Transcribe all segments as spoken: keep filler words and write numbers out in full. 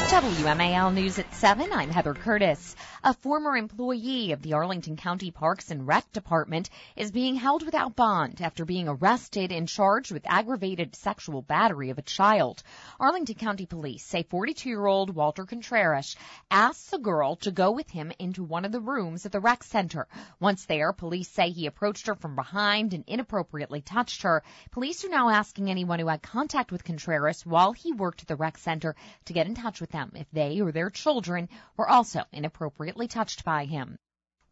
W M A L News at seven, I'm Heather Curtis. A former employee of the Arlington County Parks and Rec Department is being held without bond after being arrested and charged with aggravated sexual battery of a child. Arlington County Police say forty-two-year-old Walter Contreras asked the girl to go with him into one of the rooms at the rec center. Once there, police say he approached her from behind and inappropriately touched her. Police are now asking anyone who had contact with Contreras while he worked at the rec center to get in touch with them if they or their children were also inappropriately touched by him.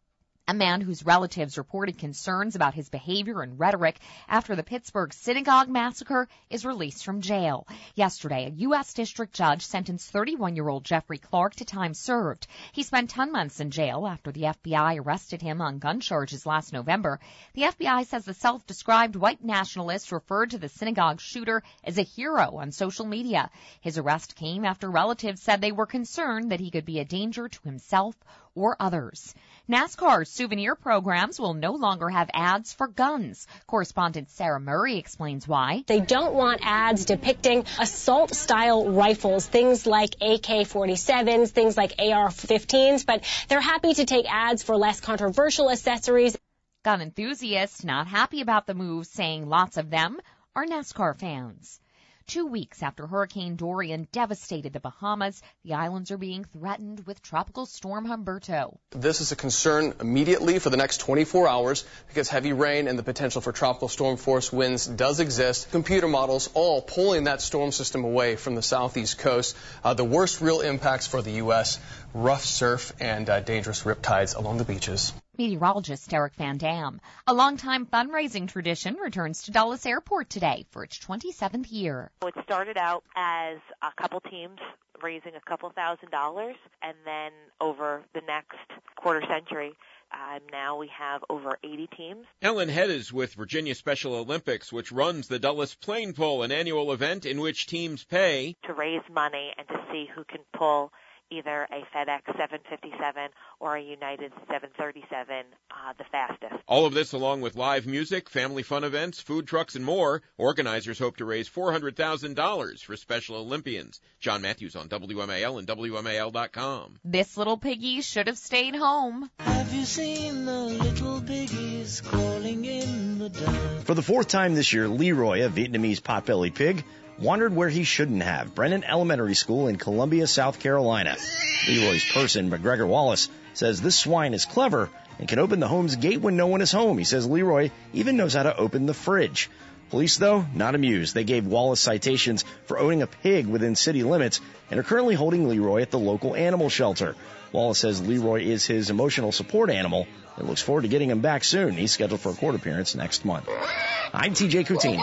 A man whose relatives reported concerns about his behavior and rhetoric after the Pittsburgh synagogue massacre is released from jail. Yesterday, a U S district judge sentenced thirty-one-year-old Jeffrey Clark to time served. He spent ten months in jail after the F B I arrested him on gun charges last November. The F B I says the self-described white nationalist referred to the synagogue shooter as a hero on social media. His arrest came after relatives said they were concerned that he could be a danger to himself or others. NASCAR's souvenir programs will no longer have ads for guns. Correspondent Sarah Murray explains why. They don't want ads depicting assault-style rifles, things like A K forty-sevens, things like A R fifteens, but they're happy to take ads for less controversial accessories. Gun enthusiasts not happy about the move, saying lots of them are NASCAR fans. Two weeks after Hurricane Dorian devastated the Bahamas, the islands are being threatened with Tropical Storm Humberto. This is a concern immediately for the next twenty-four hours because heavy rain and the potential for tropical storm force winds does exist. Computer models all pulling that storm system away from the southeast coast. Uh, the worst real impacts for the U S, rough surf and uh, dangerous riptides along the beaches. Meteorologist Eric Van Dam. A longtime fundraising tradition returns to Dulles Airport today for its twenty-seventh year. It started out as a couple teams raising a couple thousand dollars, and then over the next quarter century, uh, now we have over eighty teams. Ellen Head is with Virginia Special Olympics, which runs the Dulles Plane Pull, an annual event in which teams pay to raise money and to see who can pull either a FedEx seven fifty-seven or a United seven thirty-seven uh, the fastest. All of this along with live music, family fun events, food trucks, and more. Organizers hope to raise four hundred thousand dollars for Special Olympians. John Matthews on W M A L and W M A L dot com. This little piggy should have stayed home. Have you seen the little piggies crawling in the dark? For the fourth time this year, Leroy, a Vietnamese pot-bellied pig, wandered where he shouldn't have, Brennan Elementary School in Columbia, South Carolina. Leroy's person, McGregor Wallace, says this swine is clever and can open the home's gate when no one is home. He says Leroy even knows how to open the fridge. Police, though, not amused. They gave Wallace citations for owning a pig within city limits and are currently holding Leroy at the local animal shelter. Wallace says Leroy is his emotional support animal and looks forward to getting him back soon. He's scheduled for a court appearance next month. I'm T J Coutini.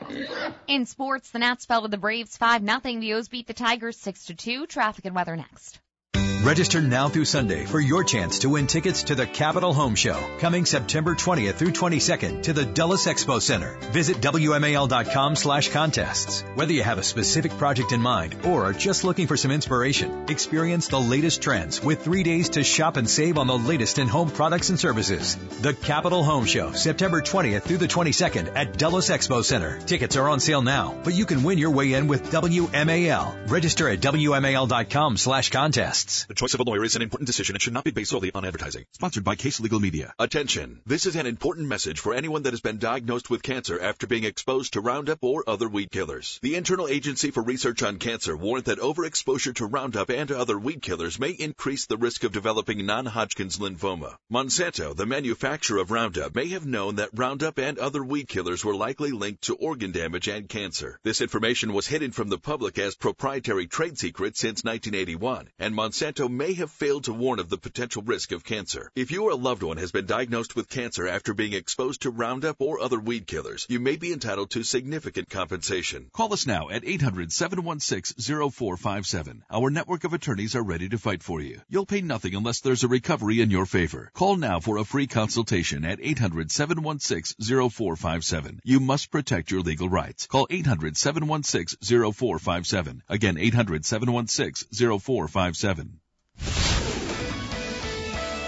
In sports, the Nats fell to the Braves five nothing. The O's beat the Tigers six to two. Traffic and weather next. Register now through Sunday for your chance to win tickets to the Capitol Home Show, coming September twentieth through twenty-second to the Dulles Expo Center. Visit W M A L dot com slash contests. Whether you have a specific project in mind or are just looking for some inspiration, experience the latest trends with three days to shop and save on the latest in home products and services. The Capitol Home Show, September twentieth through the twenty-second at Dulles Expo Center. Tickets are on sale now, but you can win your way in with W M A L. Register at W M A L dot com slash contests. The choice of a lawyer is an important decision and should not be based solely on advertising. Sponsored by Case Legal Media. Attention. This is an important message for anyone that has been diagnosed with cancer after being exposed to Roundup or other weed killers. The Internal Agency for Research on Cancer warned that overexposure to Roundup and other weed killers may increase the risk of developing non-Hodgkin's lymphoma. Monsanto, the manufacturer of Roundup, may have known that Roundup and other weed killers were likely linked to organ damage and cancer. This information was hidden from the public as proprietary trade secret since nineteen eighty-one, and Monsanto may have failed to warn of the potential risk of cancer. If you or a loved one has been diagnosed with cancer after being exposed to Roundup or other weed killers, you may be entitled to significant compensation. Call us now at eight hundred, seven one six, zero four five seven. Our network of attorneys are ready to fight for you. You'll pay nothing unless there's a recovery in your favor. Call now for a free consultation at eight hundred, seven one six, zero four five seven. You must protect your legal rights. Call eight hundred, seven one six, zero four five seven. Again, eight hundred, seven one six, zero four five seven.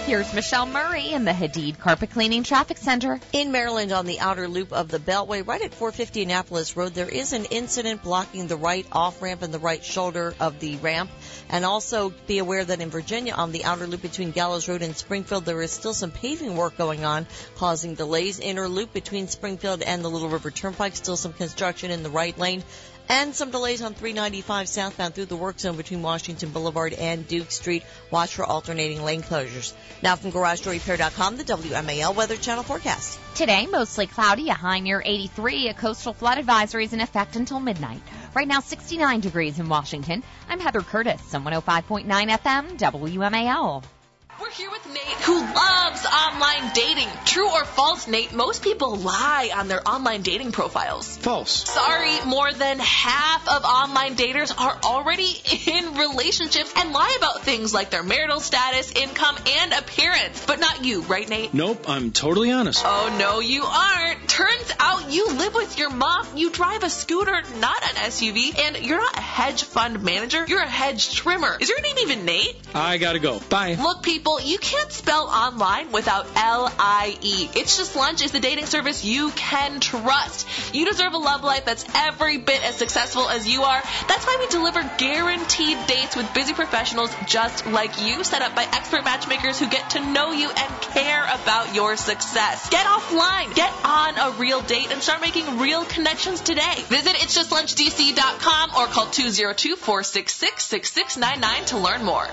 Here's Michelle Murray in the Hadid Carpet Cleaning Traffic Center. In Maryland, on the outer loop of the Beltway, right at four fifty Annapolis Road, there is an incident blocking the right off-ramp and the right shoulder of the ramp. And also be aware that in Virginia, on the outer loop between Gallows Road and Springfield, there is still some paving work going on, causing delays. Inner loop between Springfield and the Little River Turnpike, still some construction in the right lane. And some delays on three ninety-five southbound through the work zone between Washington Boulevard and Duke Street. Watch for alternating lane closures. Now from Garage Door Repair dot com, the W M A L Weather Channel forecast. Today, mostly cloudy, a high near eighty-three. A coastal flood advisory is in effect until midnight. Right now, sixty-nine degrees in Washington. I'm Heather Curtis on one oh five point nine F M, W M A L. We're here with Nate, who loves online dating. True or false, Nate? Most people lie on their online dating profiles. False. Sorry, more than half of online daters are already in relationships and lie about things like their marital status, income, and appearance. But not you, right, Nate? Nope, I'm totally honest. Oh, no, you aren't. Turns out you live with your mom, you drive a scooter, not an S U V, and you're not a hedge fund manager, you're a hedge trimmer. Is your name even Nate? I gotta go. Bye. Look, people, you can't spell online without L I E. It's Just Lunch is the dating service you can trust. You deserve a love life that's every bit as successful as you are. That's why we deliver guaranteed dates with busy professionals just like you, set up by expert matchmakers who get to know you and care about your success. Get offline, get on a real date, and start making real connections today. Visit its just lunch d c dot com or call two oh two, four six six, six six nine nine to learn more.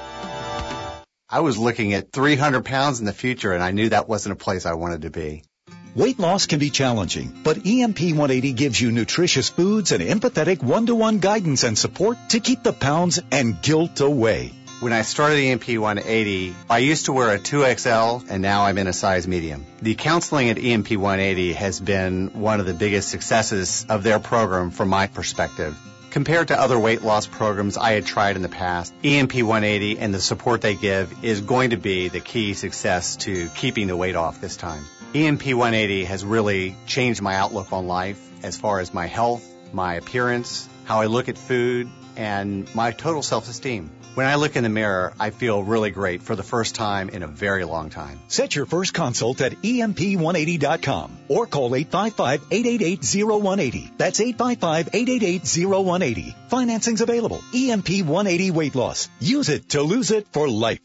I was looking at three hundred pounds in the future, and I knew that wasn't a place I wanted to be. Weight loss can be challenging, but E M P one eighty gives you nutritious foods and empathetic one-to-one guidance and support to keep the pounds and guilt away. When I started E M P one eighty, I used to wear a two X L, and now I'm in a size medium. The counseling at E M P one eighty has been one of the biggest successes of their program from my perspective. Compared to other weight loss programs I had tried in the past, E M P one eighty and the support they give is going to be the key success to keeping the weight off this time. E M P one eighty has really changed my outlook on life as far as my health, my appearance, how I look at food, and my total self-esteem. When I look in the mirror, I feel really great for the first time in a very long time. Set your first consult at E M P one eighty dot com or call eight five five, eight eight eight, oh one eight oh. That's eight five five, eight eight eight, oh one eight oh. Financing's available. E M P one eighty Weight Loss. Use it to lose it for life.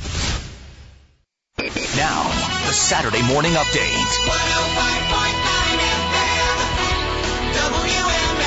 Now, the Saturday Morning Update. one oh five point nine F M, W M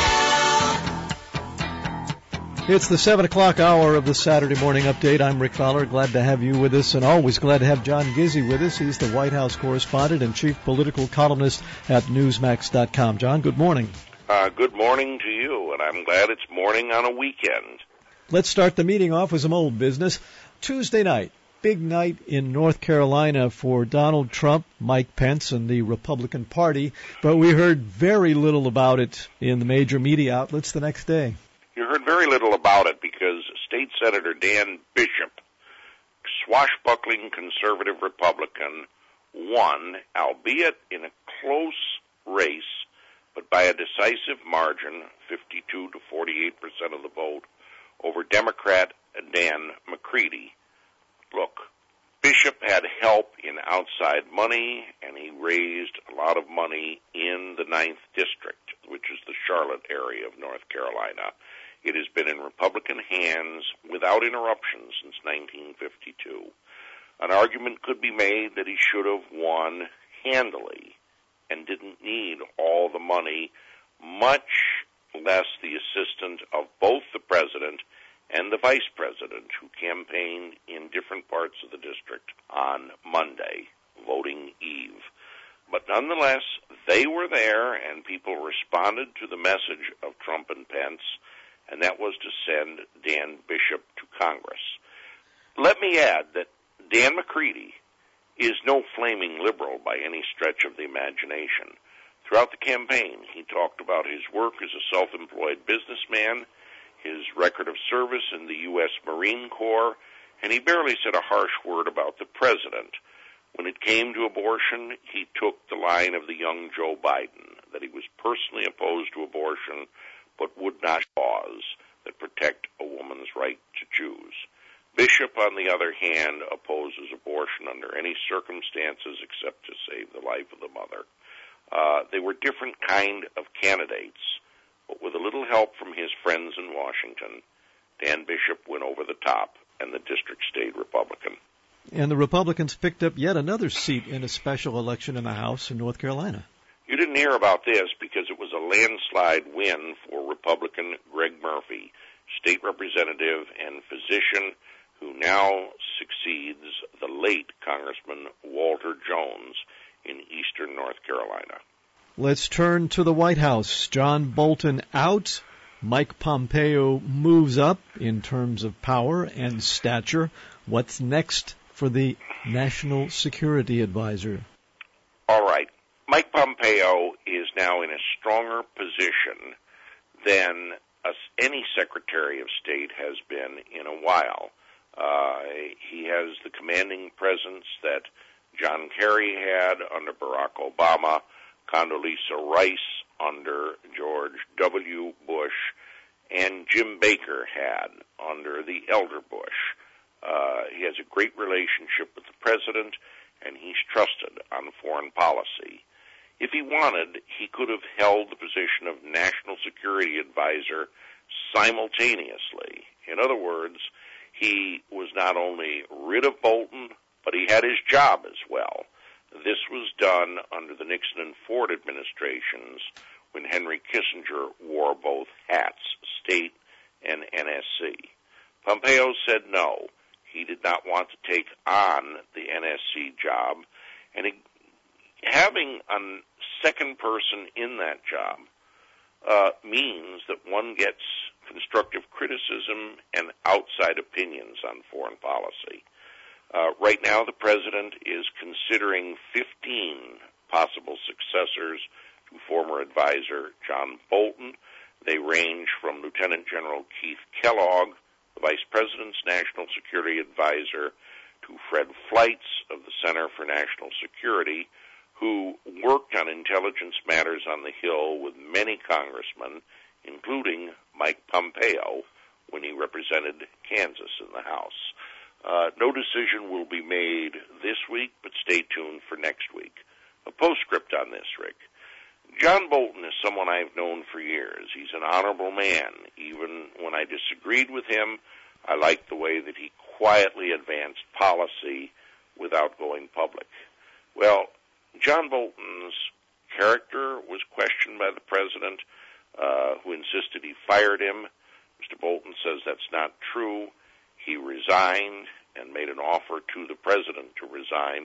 A L. It's the seven o'clock hour of the Saturday Morning Update. I'm Rick Fowler. Glad to have you with us, and always glad to have John Gizzi with us. He's the White House correspondent and chief political columnist at Newsmax dot com. John, good morning. Uh, good morning to you, and I'm glad it's morning on a weekend. Let's start the meeting off with some old business. Tuesday night, big night in North Carolina for Donald Trump, Mike Pence, and the Republican Party, but we heard very little about it in the major media outlets the next day. You heard very little about it because State Senator Dan Bishop, swashbuckling conservative Republican, won, albeit in a close race, but by a decisive margin, fifty-two to forty-eight percent of the vote, over Democrat Dan McCready. Look, Bishop had help in outside money, and he raised a lot of money in the ninth District, which is the Charlotte area of North Carolina. It has been in Republican hands without interruption since nineteen fifty-two. An argument could be made that he should have won handily and didn't need all the money, much less the assistance of both the president and the vice president, who campaigned in different parts of the district on Monday, voting eve. But nonetheless, they were there, and people responded to the message of Trump and Pence, and that was to send Dan Bishop to Congress. Let me add that Dan McCready is no flaming liberal by any stretch of the imagination. Throughout the campaign, he talked about his work as a self-employed businessman, his record of service in the U S Marine Corps, and he barely said a harsh word about the president. When it came to abortion, he took the line of the young Joe Biden, that he was personally opposed to abortion, but would not laws that protect a woman's right to choose. Bishop, on the other hand, opposes abortion under any circumstances except to save the life of the mother. Uh, they were different kind of candidates, but with a little help from his friends in Washington, Dan Bishop went over the top, and the district stayed Republican. And the Republicans picked up yet another seat in a special election in the House in North Carolina. You didn't hear about this because it was a landslide win for Republican Greg Murphy, state representative and physician who now succeeds the late Congressman Walter Jones in eastern North Carolina. Let's turn to the White House. John Bolton out. Mike Pompeo moves up in terms of power and stature. What's next for the National Security Advisor? All right. Mike Pompeo is now in a stronger position than any Secretary of State has been in a while. Uh, he has the commanding presence that John Kerry had under Barack Obama, Condoleezza Rice under George W. Bush, and Jim Baker had under the elder Bush. Uh, he has a great relationship with the president, and he's trusted on foreign policy. If he wanted, he could have held the position of National Security Advisor simultaneously. In other words, he was not only rid of Bolton, but he had his job as well. This was done under the Nixon and Ford administrations when Henry Kissinger wore both hats, state and N S C. Pompeo said no. He did not want to take on the N S C job, and he, having a second person in that job uh, means that one gets constructive criticism and outside opinions on foreign policy. Uh, right now, the president is considering fifteen possible successors to former advisor John Bolton. They range from Lieutenant General Keith Kellogg, the Vice President's National Security Advisor, to Fred Fleitz of the Center for National Security, who worked on intelligence matters on the Hill with many congressmen, including Mike Pompeo, when he represented Kansas in the House. Uh, no decision will be made this week, but stay tuned for next week. A postscript on this, Rick. John Bolton is someone I've known for years. He's an honorable man. Even when I disagreed with him, I liked the way that he quietly advanced policy without going public. Well, John Bolton's character was questioned by the president, uh, who insisted he fired him. Mister Bolton says that's not true. He resigned and made an offer to the president to resign.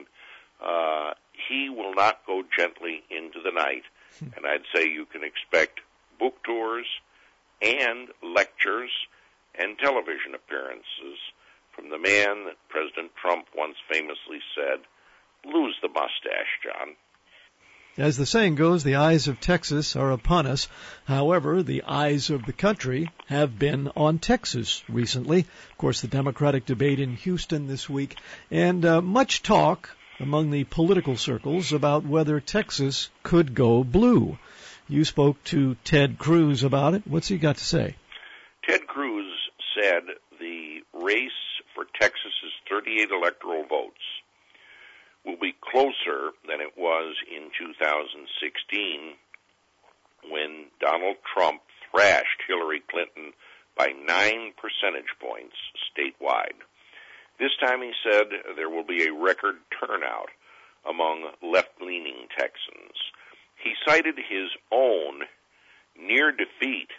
Uh, he will not go gently into the night, and I'd say you can expect book tours and lectures and television appearances from the man that President Trump once famously said, "Lose the mustache, John." As the saying goes, the eyes of Texas are upon us. However, the eyes of the country have been on Texas recently. Of course, the Democratic debate in Houston this week, and uh, much talk among the political circles about whether Texas could go blue. You spoke to Ted Cruz about it. What's he got to say? Ted Cruz said the race for Texas's thirty-eight electoral votes will be closer than it was in two thousand sixteen when Donald Trump thrashed Hillary Clinton by nine percentage points statewide. This time, he said, there will be a record turnout among left-leaning Texans. He cited his own near defeat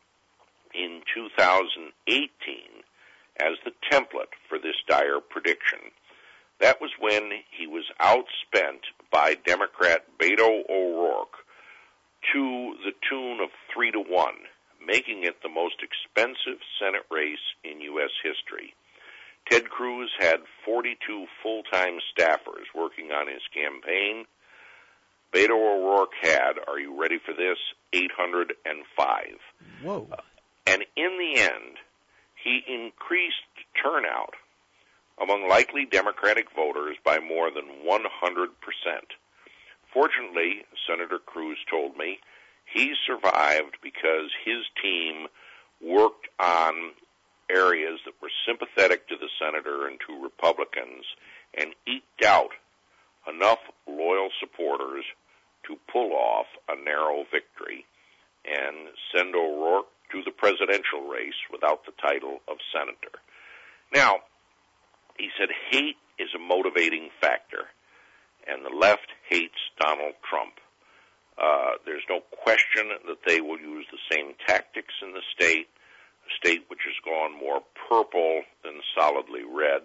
in two thousand eighteen as the template for this dire prediction. That was when he was outspent by Democrat Beto O'Rourke to the tune of three to one, making it the most expensive Senate race in U S history. Ted Cruz had forty-two full-time staffers working on his campaign. Beto O'Rourke had, are you ready for this, eight hundred five. Whoa. Uh, and in the end, he increased turnout among likely Democratic voters by more than one hundred percent. Fortunately, Senator Cruz told me, he survived because his team worked on areas that were sympathetic to the senator and to Republicans and eked out enough loyal supporters to pull off a narrow victory and send O'Rourke to the presidential race without the title of senator. Now, he said hate is a motivating factor, and the left hates Donald Trump. Uh, there's no question that they will use the same tactics in the state, a state which has gone more purple than solidly red.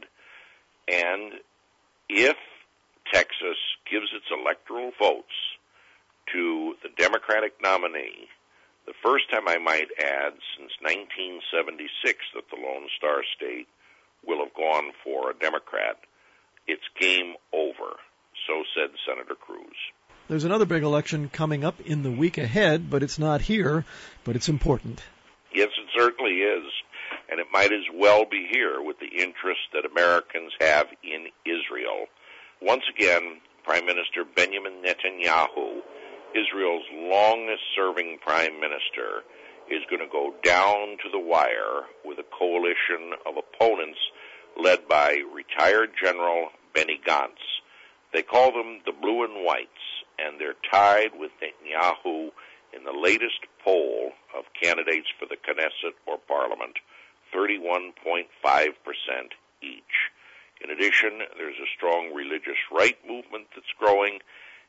And if Texas gives its electoral votes to the Democratic nominee, the first time, I might add, since nineteen seventy-six that the Lone Star State will have gone for a Democrat, it's game over. So said Senator Cruz. There's another big election coming up in the week ahead, but it's not here, but it's important. Yes, it certainly is. And it might as well be here with the interest that Americans have in Israel. Once again, Prime Minister Benjamin Netanyahu, Israel's longest-serving prime minister, is going to go down to the wire with a coalition of opponents led by retired General Benny Gantz. They call them the Blue and Whites, and they're tied with Netanyahu in the latest poll of candidates for the Knesset or Parliament, thirty-one point five percent each. In addition, there's a strong religious right movement that's growing,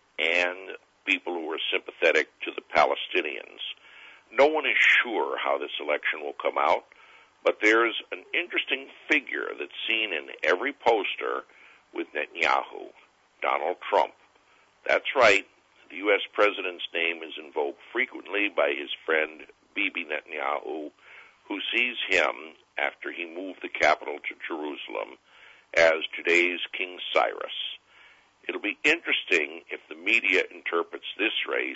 and people who are sympathetic to the Palestinians. No one is sure how this election will come out, but there's an interesting figure that's seen in every poster with Netanyahu, Donald Trump. That's right, the U S president's name is invoked frequently by his friend Bibi Netanyahu, who sees him, after he moved the capital to Jerusalem, as today's King Cyrus. It'll be interesting if the media interprets this race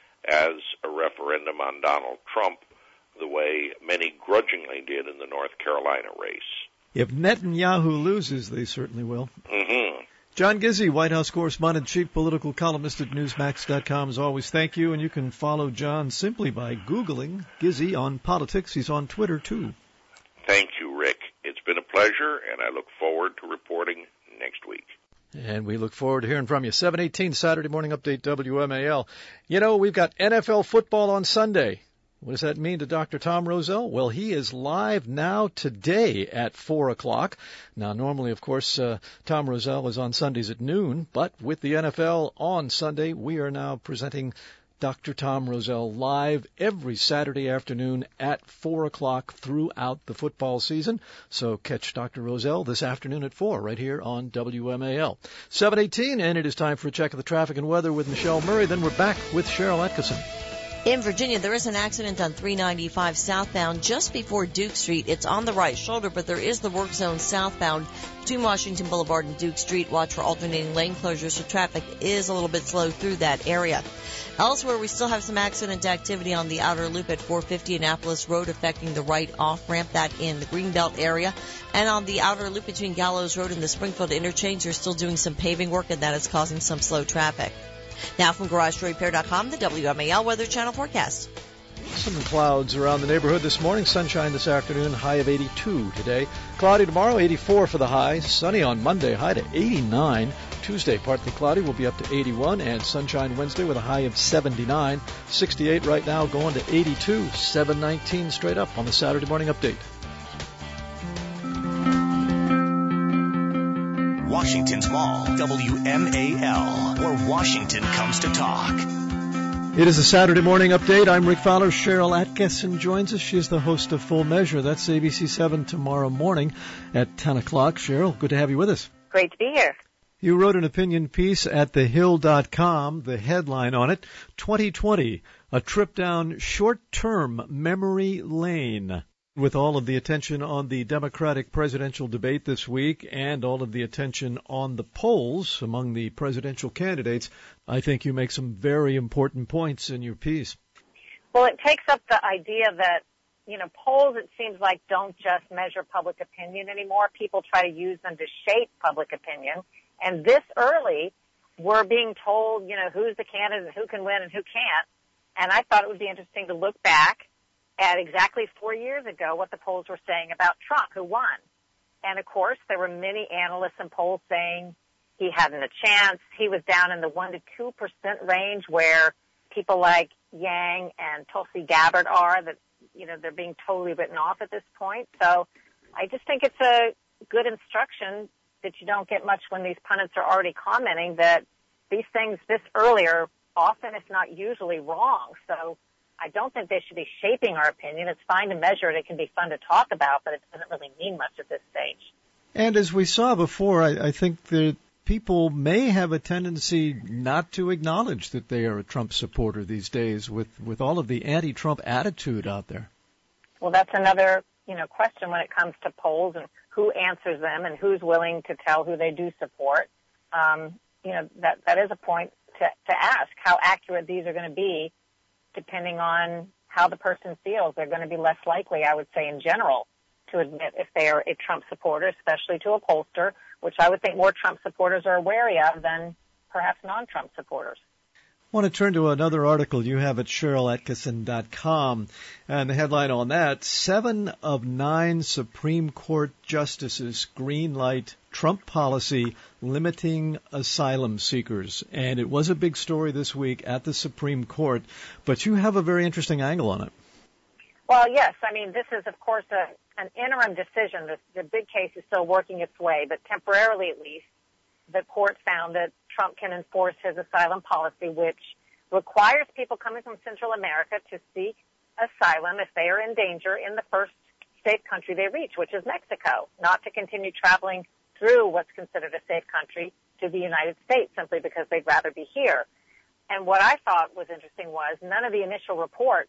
as a referendum on Donald Trump, the way many grudgingly did in the North Carolina race. If Netanyahu loses, they certainly will. Mm-hmm. John Gizzi, White House correspondent, chief political columnist at Newsmax dot com, as always, thank you. And you can follow John simply by Googling Gizzi on politics. He's on Twitter, too. Thank you, Rick. It's been a pleasure, and I look forward to reporting next week. And we look forward to hearing from you. seven eighteen Saturday Morning Update, W M A L. You know, we've got N F L football on Sunday. What does that mean to Doctor Tom Rozell? Well, he is live now today at four o'clock. Now, normally, of course, uh, Tom Rozell is on Sundays at noon, but with the N F L on Sunday, we are now presenting Doctor Tom Rozell live every Saturday afternoon at four o'clock throughout the football season. So catch Doctor Rozell this afternoon at four right here on W M A L. seven eighteen, and it is time for a check of the traffic and weather with Michelle Murray. Then we're back with Cheryl Atkinson. In Virginia, there is an accident on three ninety-five southbound just before Duke Street. It's on the right shoulder, but there is the work zone southbound between Washington Boulevard and Duke Street. Watch for alternating lane closures, so traffic is a little bit slow through that area. Elsewhere, we still have some accident activity on the outer loop at four fifty Annapolis Road affecting the right off-ramp, that in the Greenbelt area. And on the outer loop between Gallows Road and the Springfield interchange, they're still doing some paving work, and that is causing some slow traffic. Now from Garage Door Repair dot com, the W M A L Weather Channel forecast. Some clouds around the neighborhood this morning. Sunshine this afternoon, high of eighty-two today. Cloudy tomorrow, eighty-four for the high. Sunny on Monday, high to eighty-nine. Tuesday, partly cloudy, will be up to eighty-one. And sunshine Wednesday with a high of seventy-nine. sixty-eight right now, going to eighty-two. seven nineteen straight up on the Saturday Morning Update. Washington's Mall, W M A L, where Washington comes to talk. It is a Saturday Morning Update. I'm Rick Fowler. Cheryl Atkinson joins us. She is the host of Full Measure. That's A B C seven tomorrow morning at ten o'clock. Cheryl, good to have you with us. Great to be here. You wrote an opinion piece at the hill dot com. The headline on it, twenty twenty, a trip down short-term memory lane. With all of the attention on the Democratic presidential debate this week and all of the attention on the polls among the presidential candidates, I think you make some very important points in your piece. Well, it takes up the idea that, you know, polls, it seems like, don't just measure public opinion anymore. People try to use them to shape public opinion. And this early, we're being told, you know, who's the candidate, who can win and who can't. And I thought it would be interesting to look back at exactly four years ago what the polls were saying about Trump, who won. And, of course, there were many analysts and polls saying he hadn't a chance. He was down in the one to two percent range where people like Yang and Tulsi Gabbard are, that, you know, they're being totally written off at this point. So I just think it's a good instruction that you don't get much when these pundits are already commenting that these things this early are often, if not usually, wrong. So I don't think they should be shaping our opinion. It's fine to measure it. It can be fun to talk about, but it doesn't really mean much at this stage. And as we saw before, I, I think that people may have a tendency not to acknowledge that they are a Trump supporter these days with, with all of the anti-Trump attitude out there. Well, that's another, you know, question when it comes to polls and who answers them and who's willing to tell who they do support. Um, you know, that, that is a point to, to ask how accurate these are going to be depending on how the person feels. They're going to be less likely, I would say, in general, to admit if they are a Trump supporter, especially to a pollster, which I would think more Trump supporters are wary of than perhaps non-Trump supporters. I want to turn to another article you have at Sharyl Attkisson dot com, and the headline on that, seven of nine Supreme Court justices greenlight Trump policy limiting asylum seekers. And it was a big story this week at the Supreme Court, but you have a very interesting angle on it. Well, yes. I mean, this is, of course, a, an interim decision. The, the big case is still working its way, but temporarily at least, the court found that Trump can enforce his asylum policy, which requires people coming from Central America to seek asylum if they are in danger in the first safe country they reach, which is Mexico, not to continue traveling through what's considered a safe country to the United States simply because they'd rather be here. And what I thought was interesting was none of the initial reports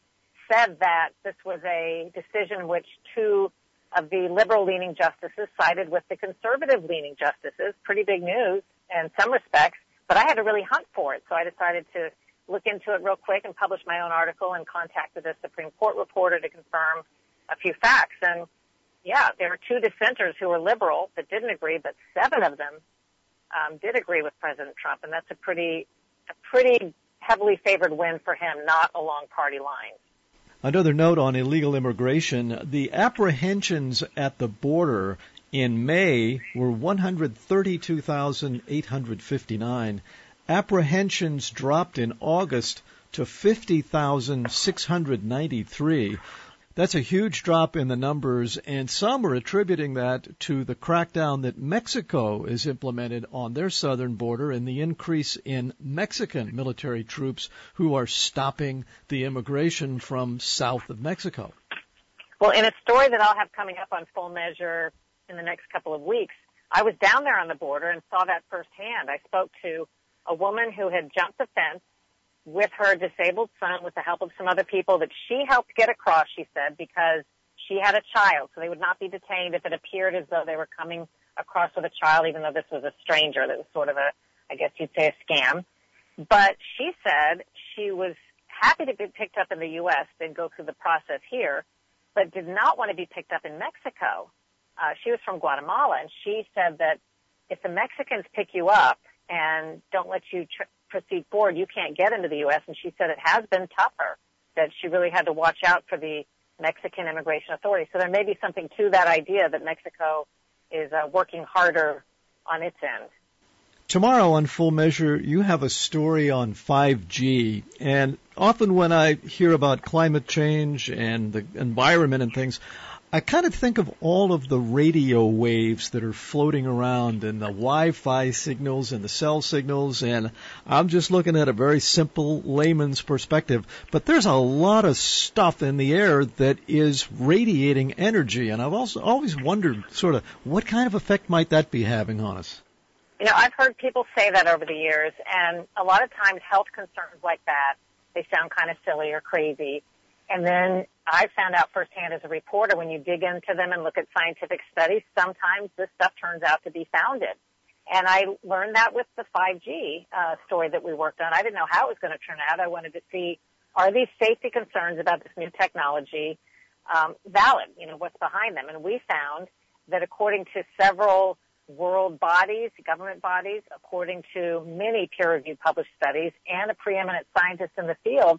said that this was a decision which two of the liberal-leaning justices sided with the conservative-leaning justices. Pretty big news in some respects, but I had to really hunt for it, so I decided to look into it real quick and publish my own article and contacted a Supreme Court reporter to confirm a few facts. And, yeah, there were two dissenters who were liberal that didn't agree, but seven of them um, did agree with President Trump, and that's a pretty, a pretty heavily favored win for him, not along party lines. Another note on illegal immigration, the apprehensions at the border in May were one hundred thirty-two thousand eight hundred fifty-nine. Apprehensions dropped in August to fifty thousand six hundred ninety-three. That's a huge drop in the numbers, and some are attributing that to the crackdown that Mexico has implemented on their southern border and the increase in Mexican military troops who are stopping the immigration from south of Mexico. Well, in a story that I'll have coming up on Full Measure in the next couple of weeks, I was down there on the border and saw that firsthand. I spoke to a woman who had jumped the fence with her disabled son with the help of some other people that she helped get across, she said, because she had a child, so they would not be detained if it appeared as though they were coming across with a child, even though this was a stranger. That was sort of a, I guess you'd say, a scam. But she said she was happy to be picked up in the U S, then go through the process here, but did not want to be picked up in Mexico. Uh, she was from Guatemala, and she said that if the Mexicans pick you up and don't let you tr- proceed forward, you can't get into the U S, and she said it has been tougher, that she really had to watch out for the Mexican immigration authorities. So there may be something to that idea that Mexico is uh, working harder on its end. Tomorrow on Full Measure, you have a story on five G, and often when I hear about climate change and the environment and things, I kind of think of all of the radio waves that are floating around and the Wi-Fi signals and the cell signals, and I'm just looking at a very simple layman's perspective. But there's a lot of stuff in the air that is radiating energy, and I've also always wondered sort of what kind of effect might that be having on us? You know, I've heard people say that over the years, and a lot of times health concerns like that, they sound kind of silly or crazy. And then I found out firsthand as a reporter, when you dig into them and look at scientific studies, sometimes this stuff turns out to be founded. And I learned that with the five G uh, story that we worked on. I didn't know how it was going to turn out. I wanted to see, are these safety concerns about this new technology um, valid? You know, what's behind them? And we found that according to several world bodies, government bodies, according to many peer-reviewed published studies, and a preeminent scientist in the field,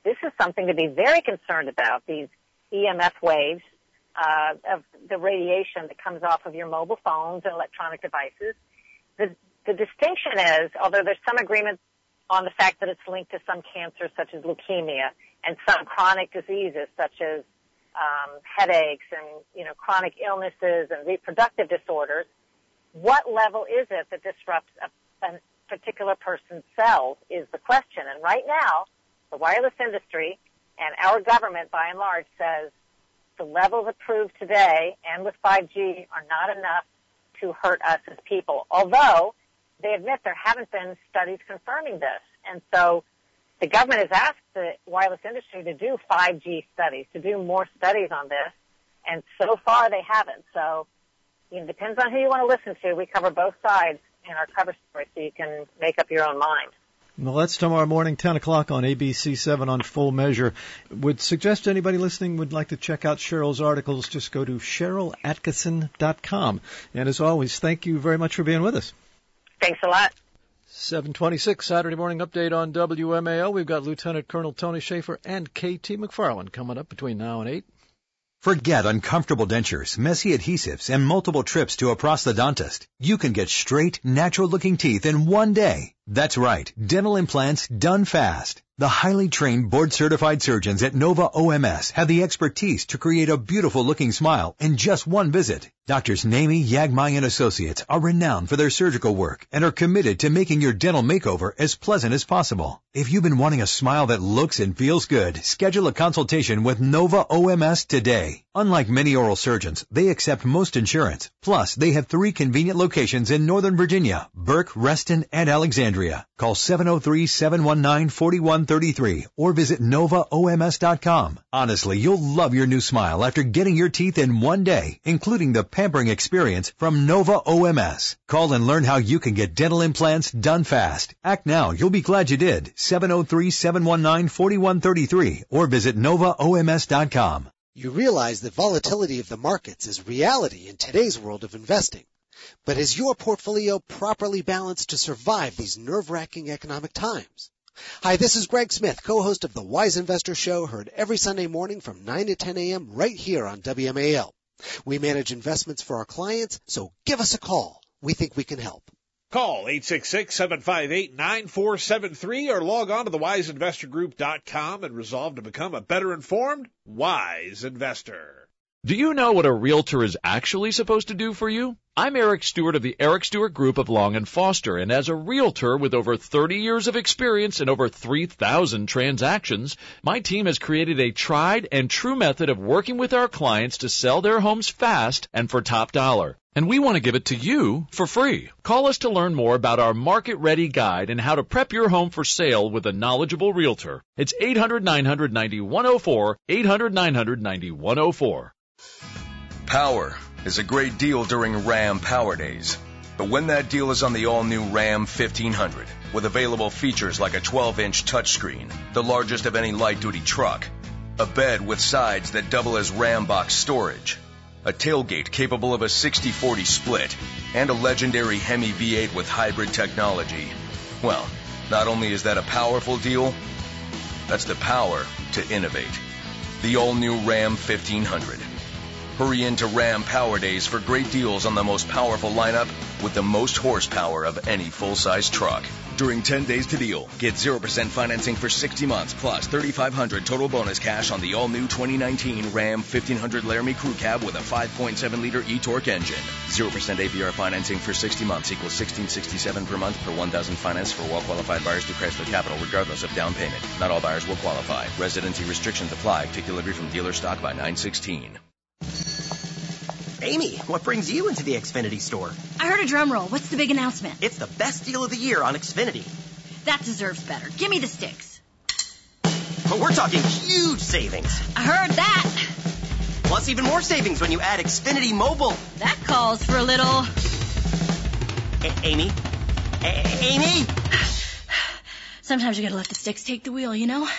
this is something to be very concerned about, these E M F waves uh, of the radiation that comes off of your mobile phones and electronic devices. The, the distinction is, although there's some agreement on the fact that it's linked to some cancers such as leukemia and some chronic diseases such as um, headaches and, you know, chronic illnesses and reproductive disorders, what level is it that disrupts a, a particular person's cells is the question. And right now, the wireless industry and our government, by and large, says the levels approved today and with five G are not enough to hurt us as people, although they admit there haven't been studies confirming this. And so the government has asked the wireless industry to do five G studies, to do more studies on this, and so far they haven't. So you know, it depends on who you want to listen to. We cover both sides in our cover story, so you can make up your own mind. Well, that's tomorrow morning, ten o'clock on A B C seven on Full Measure. Would suggest anybody listening would like to check out Cheryl's articles, just go to Cheryl Atkinson dot com. And as always, thank you very much for being with us. Thanks a lot. seven twenty-six Saturday morning update on W M A L. We've got Lieutenant Colonel Tony Schaefer and K T McFarland coming up between now and eight. Forget uncomfortable dentures, messy adhesives, and multiple trips to a prosthodontist. You can get straight, natural-looking teeth in one day. That's right, dental implants done fast. The highly trained, board-certified surgeons at Nova O M S have the expertise to create a beautiful-looking smile in just one visit. Doctors Nami, Yagmai, and Associates are renowned for their surgical work and are committed to making your dental makeover as pleasant as possible. If you've been wanting a smile that looks and feels good, schedule a consultation with Nova O M S today. Unlike many oral surgeons, they accept most insurance. Plus, they have three convenient locations in Northern Virginia, Burke, Reston, and Alexandria. Call seven oh three, seven one nine, four one three three or visit nova O M S dot com. Honestly, you'll love your new smile after getting your teeth in one day, including the pampering experience from Nova O M S. Call and learn how you can get dental implants done fast. Act now. You'll be glad you did. seven oh three, seven one nine, four one three three or visit nova O M S dot com. You realize that volatility of the markets is reality in today's world of investing. But is your portfolio properly balanced to survive these nerve-wracking economic times? Hi, this is Greg Smith, co-host of the Wise Investor Show, heard every Sunday morning from nine to ten a.m. right here on W M A L. We manage investments for our clients, so give us a call. We think we can help. Call eight six six, seven five eight, nine four seven three or log on to the wise investor group dot com and resolve to become a better informed, wise investor. Do you know what a realtor is actually supposed to do for you? I'm Eric Stewart of the Eric Stewart Group of Long and Foster, and as a realtor with over thirty years of experience and over three thousand transactions, my team has created a tried and true method of working with our clients to sell their homes fast and for top dollar. And we want to give it to you for free. Call us to learn more about our market-ready guide and how to prep your home for sale with a knowledgeable realtor. It's eight hundred, nine hundred, ninety-one oh four, eight hundred, nine hundred, ninety-one oh four. Power is a great deal during Ram Power Days. But when that deal is on the all-new Ram fifteen hundred, with available features like a twelve-inch touchscreen, the largest of any light-duty truck, a bed with sides that double as Ram box storage, a tailgate capable of a sixty forty split, and a legendary Hemi V eight with hybrid technology, well, not only is that a powerful deal, that's the power to innovate. The all-new Ram fifteen hundred. Hurry into Ram Power Days for great deals on the most powerful lineup with the most horsepower of any full-size truck. During ten days to deal, get zero percent financing for sixty months plus thirty-five hundred dollars total bonus cash on the all-new twenty nineteen Ram fifteen hundred Laramie Crew Cab with a five point seven liter e-torque engine. zero percent A P R financing for sixty months equals sixteen sixty-seven per month per one thousand financed for well-qualified buyers through Chrysler Capital regardless of down payment. Not all buyers will qualify. Residency restrictions apply. Take delivery from dealer stock by nine sixteen. Amy, what brings you into the Xfinity store? I heard a drum roll. What's the big announcement? It's the best deal of the year on Xfinity. That deserves better. Give me the sticks. But we're talking huge savings. I heard that. Plus even more savings when you add Xfinity Mobile. That calls for a little... A- Amy? A- Amy? Sometimes you gotta let the sticks take the wheel, you know?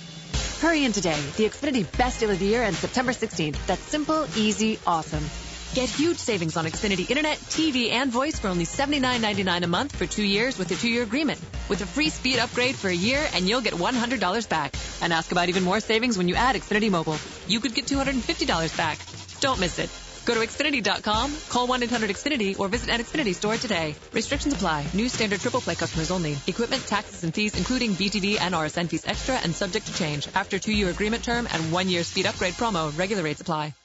Hurry in today. The Xfinity Best Deal of the Year ends September sixteenth. That's simple, easy, awesome. Get huge savings on Xfinity Internet, T V, and voice for only seventy-nine ninety-nine a month for two years with a two-year agreement. With a free speed upgrade for a year, and you'll get one hundred dollars back. And ask about even more savings when you add Xfinity Mobile. You could get two hundred fifty dollars back. Don't miss it. Go to Xfinity dot com, call one eight hundred X Finity, or visit an Xfinity store today. Restrictions apply. New standard triple play customers only. Equipment, taxes, and fees, including B T V and R S N fees extra and subject to change. After two-year agreement term and one-year speed upgrade promo, regular rates apply.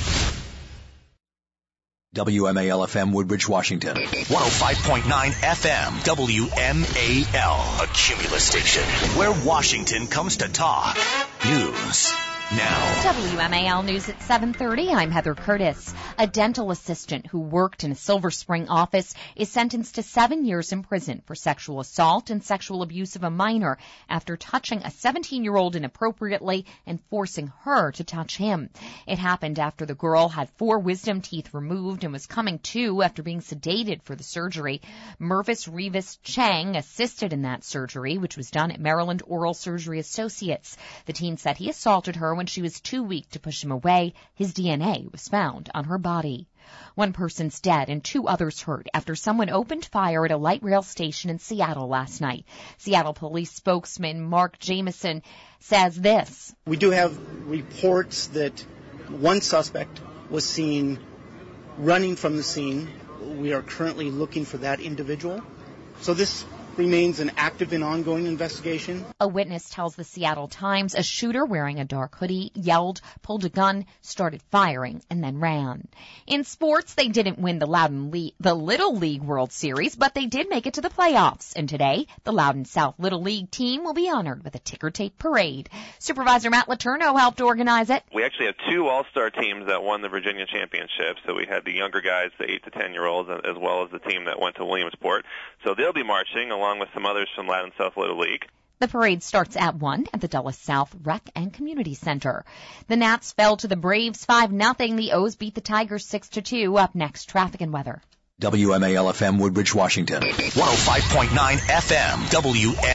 W M A L F M Woodbridge, Washington. one oh five point nine F M, W M A L, a Cumulus station, where Washington comes to talk. News now. W M A L News at seven thirty. I'm Heather Curtis. A dental assistant who worked in a Silver Spring office is sentenced to seven years in prison for sexual assault and sexual abuse of a minor after touching a seventeen-year-old inappropriately and forcing her to touch him. It happened after the girl had four wisdom teeth removed and was coming to after being sedated for the surgery. Mervis Revis Chang assisted in that surgery, which was done at Maryland Oral Surgery Associates. The teen said he assaulted her when she was too weak to push him away. His D N A was found on her body. One person's dead and two others hurt after someone opened fire at a light rail station in Seattle last night. Seattle police spokesman Mark Jameson says this. We do have reports that one suspect was seen running from the scene. We are currently looking for that individual. So this remains an active and ongoing investigation. A witness tells the Seattle Times a shooter wearing a dark hoodie yelled, pulled a gun, started firing, and then ran. In sports, they didn't win the Loudon Le- the Little League World Series, but they did make it to the playoffs. And today, the Loudon South Little League team will be honored with a ticker tape parade. Supervisor Matt Letourneau helped organize it. We actually have two all-star teams that won the Virginia Championship. So we had the younger guys, the eight to ten-year-olds, as well as the team that went to Williamsport. So they'll be marching along with some others from Loudon South Little League. The parade starts at one at the Dulles South Rec and Community Center. The Nats fell to the Braves five nothing. The O's beat the Tigers six to two. Up next, traffic and weather. W M A L F M Woodbridge, Washington. one oh five point nine F M, W M.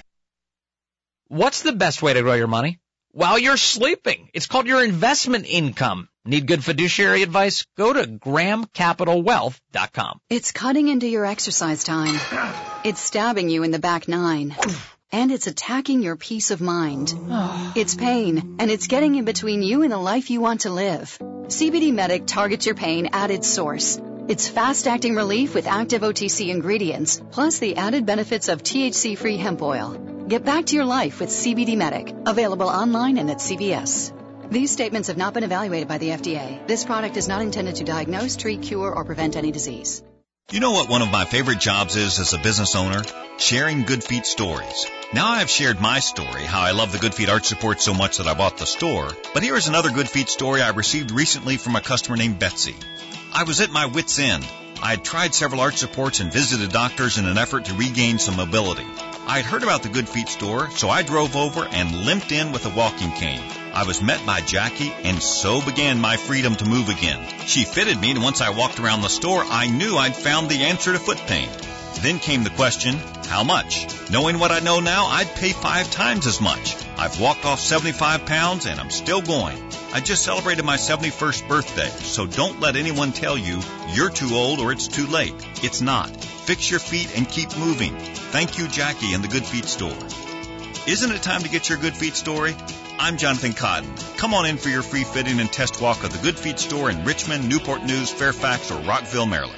What's the best way to grow your money? While you're sleeping. It's called your investment income. Need good fiduciary advice? Go to graham capital wealth dot com. It's cutting into your exercise time. It's stabbing you in the back nine. And it's attacking your peace of mind. It's pain, and it's getting in between you and the life you want to live. C B D Medic targets your pain at its source. It's fast-acting relief with active O T C ingredients, plus the added benefits of T H C-free hemp oil. Get back to your life with C B D Medic. Available online and at C V S. These statements have not been evaluated by the F D A. This product is not intended to diagnose, treat, cure, or prevent any disease. You know what one of my favorite jobs is as a business owner? Sharing Good Feet stories. Now I have shared my story, how I love the Good Feet arch support so much that I bought the store. But here is another Good Feet story I received recently from a customer named Betsy. I was at my wit's end. I had tried several arch supports and visited doctors in an effort to regain some mobility. I had heard about the Good Feet store, so I drove over and limped in with a walking cane. I was met by Jackie, and so began my freedom to move again. She fitted me, and once I walked around the store, I knew I'd found the answer to foot pain. Then came the question, how much? Knowing what I know now, I'd pay five times as much. I've walked off seventy-five pounds, and I'm still going. I just celebrated my seventy-first birthday, so don't let anyone tell you you're too old or it's too late. It's not. Fix your feet and keep moving. Thank you, Jackie, and the Good Feet store. Isn't it time to get your Good Feet story? I'm Jonathan Cotton. Come on in for your free fitting and test walk of the Good Feet store in Richmond, Newport News, Fairfax, or Rockville, Maryland.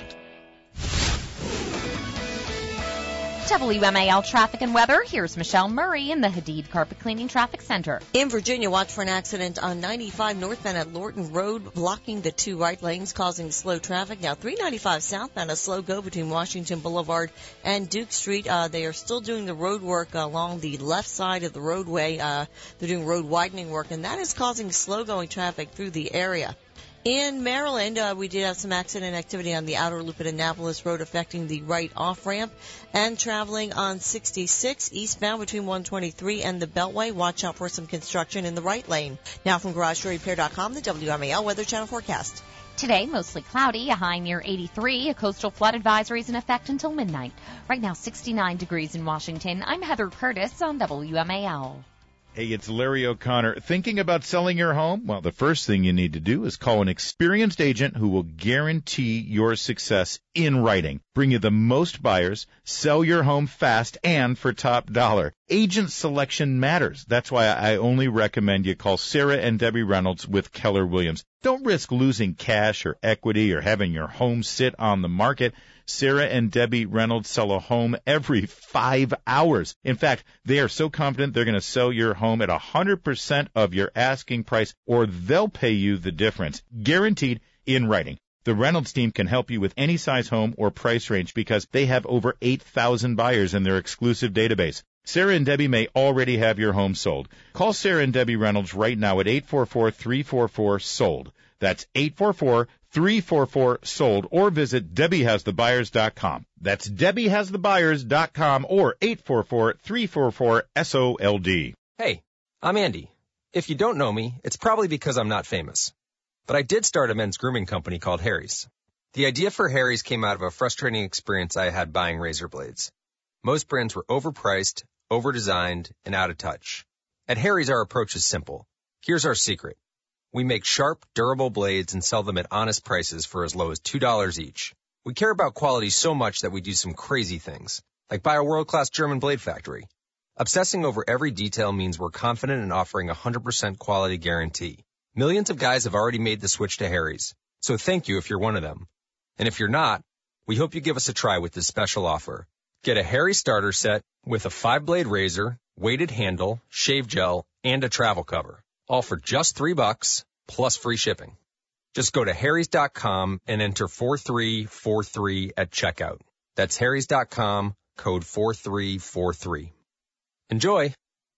W M A L traffic and weather. Here's Michelle Murray in the Hadid Carpet Cleaning Traffic Center. In Virginia, watch for an accident on ninety-five northbound at Lorton Road, blocking the two right lanes, causing slow traffic. Now, three ninety-five southbound, a slow go between Washington Boulevard and Duke Street. Uh, they are still doing the road work along the left side of the roadway. Uh, they're doing road widening work, and that is causing slow-going traffic through the area. In Maryland, uh, we did have some accident activity on the outer loop at Annapolis Road affecting the right off-ramp, and traveling on sixty-six eastbound between one twenty-three and the Beltway. Watch out for some construction in the right lane. Now from Garage Door Repair dot com, the W M A L Weather Channel forecast. Today, mostly cloudy, a high near eighty-three. A coastal flood advisory is in effect until midnight. Right now, sixty-nine degrees in Washington. I'm Heather Curtis on W M A L. Hey, it's Larry O'Connor. Thinking about selling your home? Well, the first thing you need to do is call an experienced agent who will guarantee your success in writing. Bring you the most buyers, sell your home fast, and for top dollar. Agent selection matters. That's why I only recommend you call Sarah and Debbie Reynolds with Keller Williams. Don't risk losing cash or equity or having your home sit on the market. Sarah and Debbie Reynolds sell a home every five hours. In fact, they are so confident they're going to sell your home at one hundred percent of your asking price, or they'll pay you the difference. Guaranteed in writing. The Reynolds team can help you with any size home or price range because they have over eight thousand buyers in their exclusive database. Sarah and Debbie may already have your home sold. Call Sarah and Debbie Reynolds right now at eight four four, three four four, sold. That's eight four four, three four four, sold, or visit Debbie Has The Buyers dot com. That's Debbie Has The Buyers dot com or eight four four, three four four, sold. Hey, I'm Andy. If you don't know me, it's probably because I'm not famous. But I did start a men's grooming company called Harry's. The idea for Harry's came out of a frustrating experience I had buying razor blades. Most brands were overpriced, overdesigned, and out of touch. At Harry's, our approach is simple. Here's our secret. We make sharp, durable blades and sell them at honest prices for as low as two dollars each. We care about quality so much that we do some crazy things, like buy a world-class German blade factory. Obsessing over every detail means we're confident in offering a one hundred percent quality guarantee. Millions of guys have already made the switch to Harry's, so thank you if you're one of them. And if you're not, we hope you give us a try with this special offer. Get a Harry's starter set with a five-blade razor, weighted handle, shave gel, and a travel cover. All for just three bucks, plus free shipping. Just go to harrys dot com and enter four three four three at checkout. That's harrys dot com, code four three four three. Enjoy!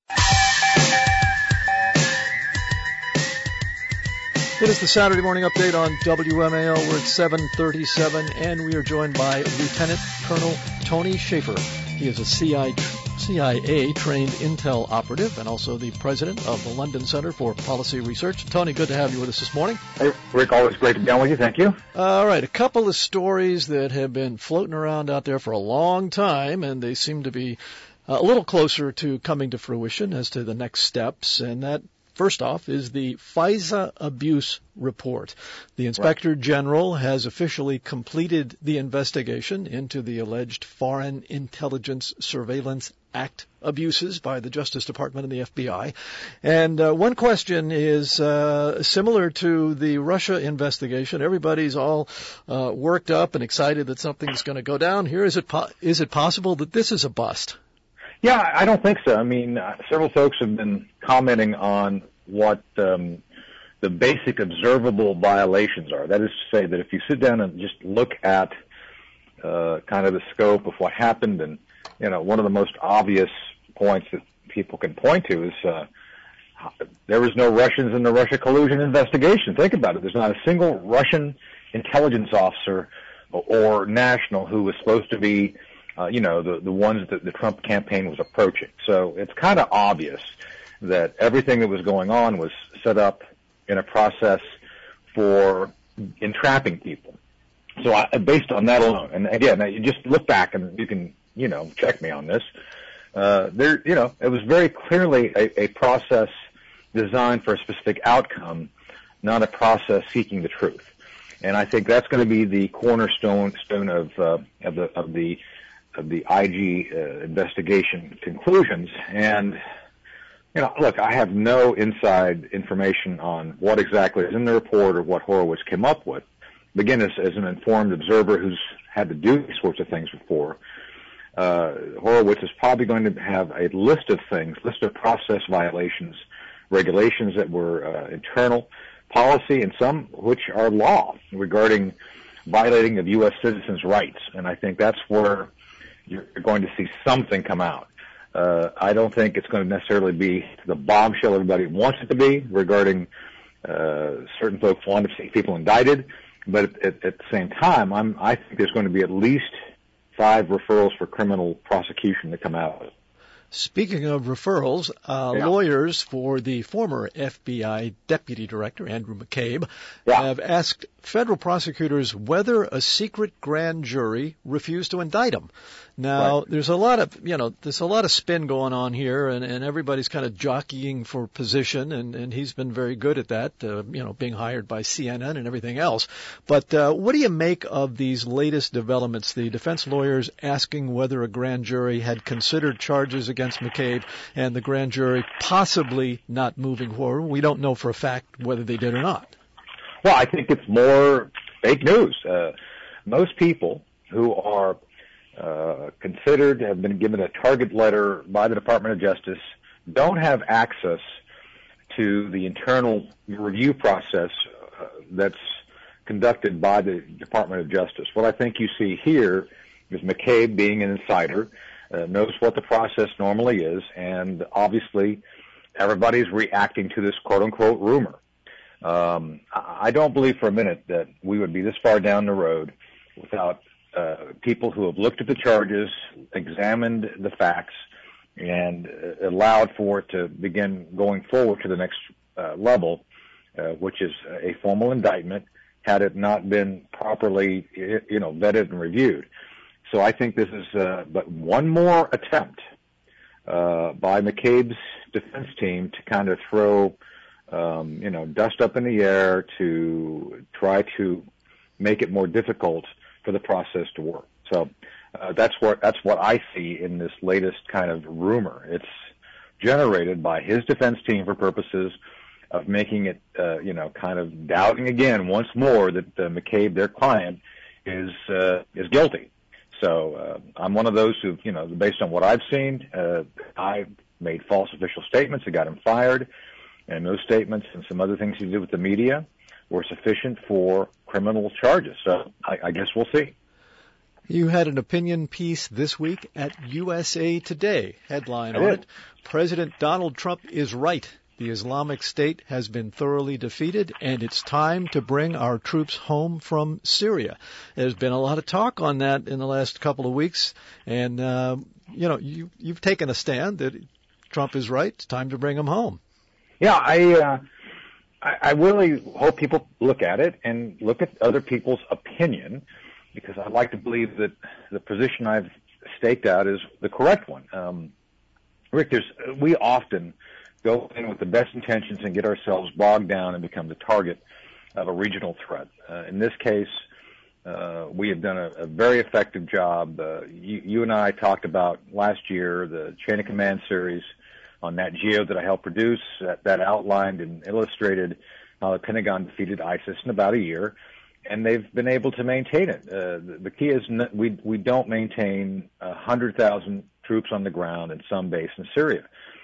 It is the Saturday morning update on W M A L. We're at seven thirty-seven, and we are joined by Lieutenant Colonel Tony Shaffer. He is a C I A-trained intel operative and also the president of the London Center for Policy Research. Tony, good to have you with us this morning. Hey, Rick, always great to be on with you. Thank you. All right, a couple of stories that have been floating around out there for a long time, and they seem to be a little closer to coming to fruition as to the next steps, and that first off is the FISA abuse report. The Inspector right. General has officially completed the investigation into the alleged Foreign Intelligence Surveillance Act abuses by the Justice Department and the F B I. And uh, one question is uh, similar to the Russia investigation. Everybody's all uh, worked up and excited that something's going to go down here. Is it po- is it possible that this is a bust? Yeah, I don't think so. I mean, uh, several folks have been commenting on what um, the basic observable violations are. That is to say that if you sit down and just look at uh, kind of the scope of what happened, and, you know, one of the most obvious points that people can point to is uh, there was no Russians in the Russia collusion investigation. Think about it. There's not a single Russian intelligence officer or, or national who was supposed to be Uh, you know, the, the ones that the Trump campaign was approaching. So it's kind of obvious that everything that was going on was set up in a process for entrapping people. So I, based on that alone, and again, you just look back and you can, you know, check me on this. Uh, there, you know, it was very clearly a, a process designed for a specific outcome, not a process seeking the truth. And I think that's going to be the cornerstone stone of, uh, of the, of the, of the I G uh, investigation conclusions. And, you know, look, I have no inside information on what exactly is in the report or what Horowitz came up with. Again, as, as an informed observer who's had to do these sorts of things before, uh, Horowitz is probably going to have a list of things, list of process violations, regulations that were uh, internal policy, and some which are law regarding violating of U S citizens' rights. And I think that's where you're going to see something come out. Uh, I don't think it's going to necessarily be the bombshell everybody wants it to be regarding uh, certain folks want to see people indicted, but at, at, at the same time, I'm, I think there's going to be at least five referrals for criminal prosecution to come out. Speaking of referrals, uh, yeah. lawyers for the former F B I Deputy Director, Andrew McCabe, yeah. have asked federal prosecutors whether a secret grand jury refused to indict him. Now, Right. there's a lot of, you know, there's a lot of spin going on here, and, and everybody's kind of jockeying for position, and, and he's been very good at that, uh, you know, being hired by C N N and everything else. But uh, what do you make of these latest developments? The defense lawyers asking whether a grand jury had considered charges against McCabe, and the grand jury possibly not moving forward. We don't know for a fact whether they did or not. Well, I think it's more fake news. Uh, most people who are uh, considered, have been given a target letter by the Department of Justice, don't have access to the internal review process uh, that's conducted by the Department of Justice. What I think you see here is McCabe, being an insider, uh, knows what the process normally is, and obviously everybody's reacting to this quote-unquote rumor. Um, I don't believe for a minute that we would be this far down the road without uh, people who have looked at the charges, examined the facts, and uh, allowed for it to begin going forward to the next uh, level, uh, which is a formal indictment, had it not been properly, you know, vetted and reviewed. So I think this is uh, but one more attempt uh, by McCabe's defense team to kind of throw Um, you know, dust up in the air to try to make it more difficult for the process to work. So uh, that's what that's what I see in this latest kind of rumor. It's generated by his defense team for purposes of making it, uh, you know, kind of doubting again once more that uh, McCabe, their client, is uh, is guilty. So uh, I'm one of those who, you know, based on what I've seen, uh, I made false official statements that got him fired. And those statements and some other things he did with the media were sufficient for criminal charges. So I, I guess we'll see. You had an opinion piece this week at U S A Today. Headline I on did. it: President Donald Trump is right. The Islamic State has been thoroughly defeated, and it's time to bring our troops home from Syria. There's been a lot of talk on that in the last couple of weeks, and uh, you know, you, you've taken a stand that Trump is right. It's time to bring him home. Yeah, I, uh, I I really hope people look at it and look at other people's opinion, because I like to believe that the position I've staked out is the correct one. Um, Rick, there's, we often go in with the best intentions and get ourselves bogged down and become the target of a regional threat. Uh, in this case, uh, we have done a, a very effective job. Uh, you, you and I talked about last year the Chain of Command series on Nat Geo that I helped produce, that, that outlined and illustrated how the Pentagon defeated ISIS in about a year, and they've been able to maintain it. Uh, the, the key is n- we we don't maintain one hundred thousand troops on the ground in some base in Syria.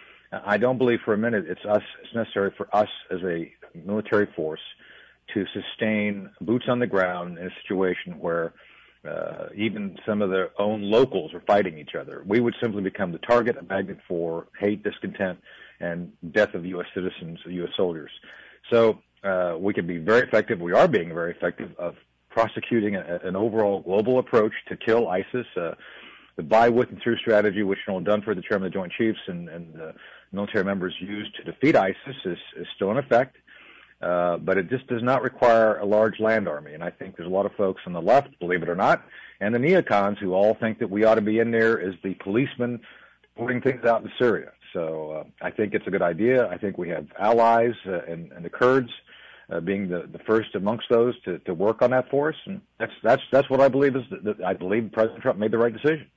I don't believe for a minute it's us. It's necessary for us as a military force to sustain boots on the ground in a situation where Uh, even some of their own locals are fighting each other. We would simply become the target, a magnet for hate, discontent, and death of U S citizens, U S soldiers. So uh, we can be very effective. We are being very effective of prosecuting a, an overall global approach to kill ISIS. Uh, the by, with, and through strategy, which General Dunford, the chairman of the Joint Chiefs, and, and uh, military members used to defeat ISIS is, is still in effect. Uh, but it just does not require a large land army. And I think there's a lot of folks on the left, believe it or not, and the neocons who all think that we ought to be in there as the policemen putting things out in Syria. So uh, I think it's a good idea. I think we have allies uh, and, and the Kurds uh, being the, the first amongst those to, to work on that for us. And that's, that's, that's what I believe is that I believe President Trump made the right decision.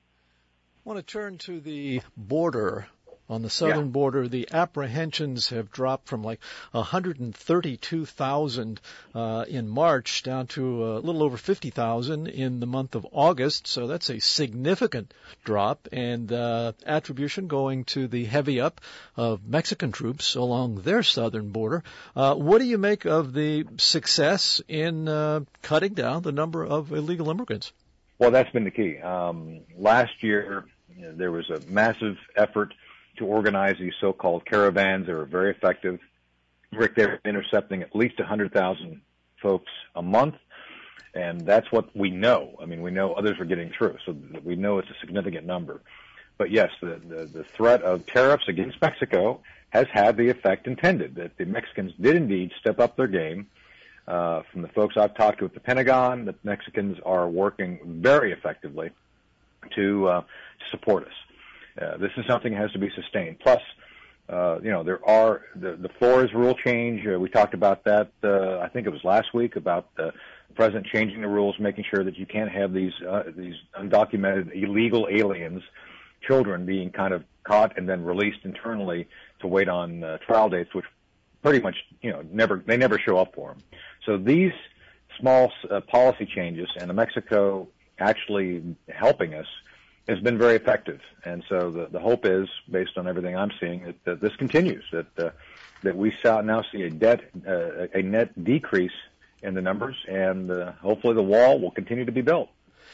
I want to turn to the border. On the southern yeah. border, the apprehensions have dropped from like one hundred thirty-two thousand uh, in March down to a little over fifty thousand in the month of August. So that's a significant drop, and uh, attribution going to the heavy up of Mexican troops along their southern border. Uh, what do you make of the success in uh, cutting down the number of illegal immigrants? Well, that's been the key. Um, last year, you know, there was a massive effort to organize these so-called caravans. They were very effective. Rick, they're intercepting at least one hundred thousand folks a month, and that's what we know. I mean, we know others are getting through, so we know it's a significant number. But yes, the, the, the threat of tariffs against Mexico has had the effect intended, that the Mexicans did indeed step up their game. Uh, from the folks I've talked to at the Pentagon, the Mexicans are working very effectively to uh, support us. Uh, this is something that has to be sustained. Plus, uh, you know, there are the, the Flores rule change. Uh, we talked about that. Uh, I think it was last week about the president changing the rules, making sure that you can't have these uh, these undocumented illegal aliens, children being kind of caught and then released internally to wait on uh, trial dates, which pretty much, you know, never they never show up for them. So these small uh, policy changes and the Mexico actually helping us has been very effective. And so the, the hope is, based on everything I'm seeing, that, that this continues, that uh, that we saw, now see a debt uh, a net decrease in the numbers, and uh, hopefully the wall will continue to be built.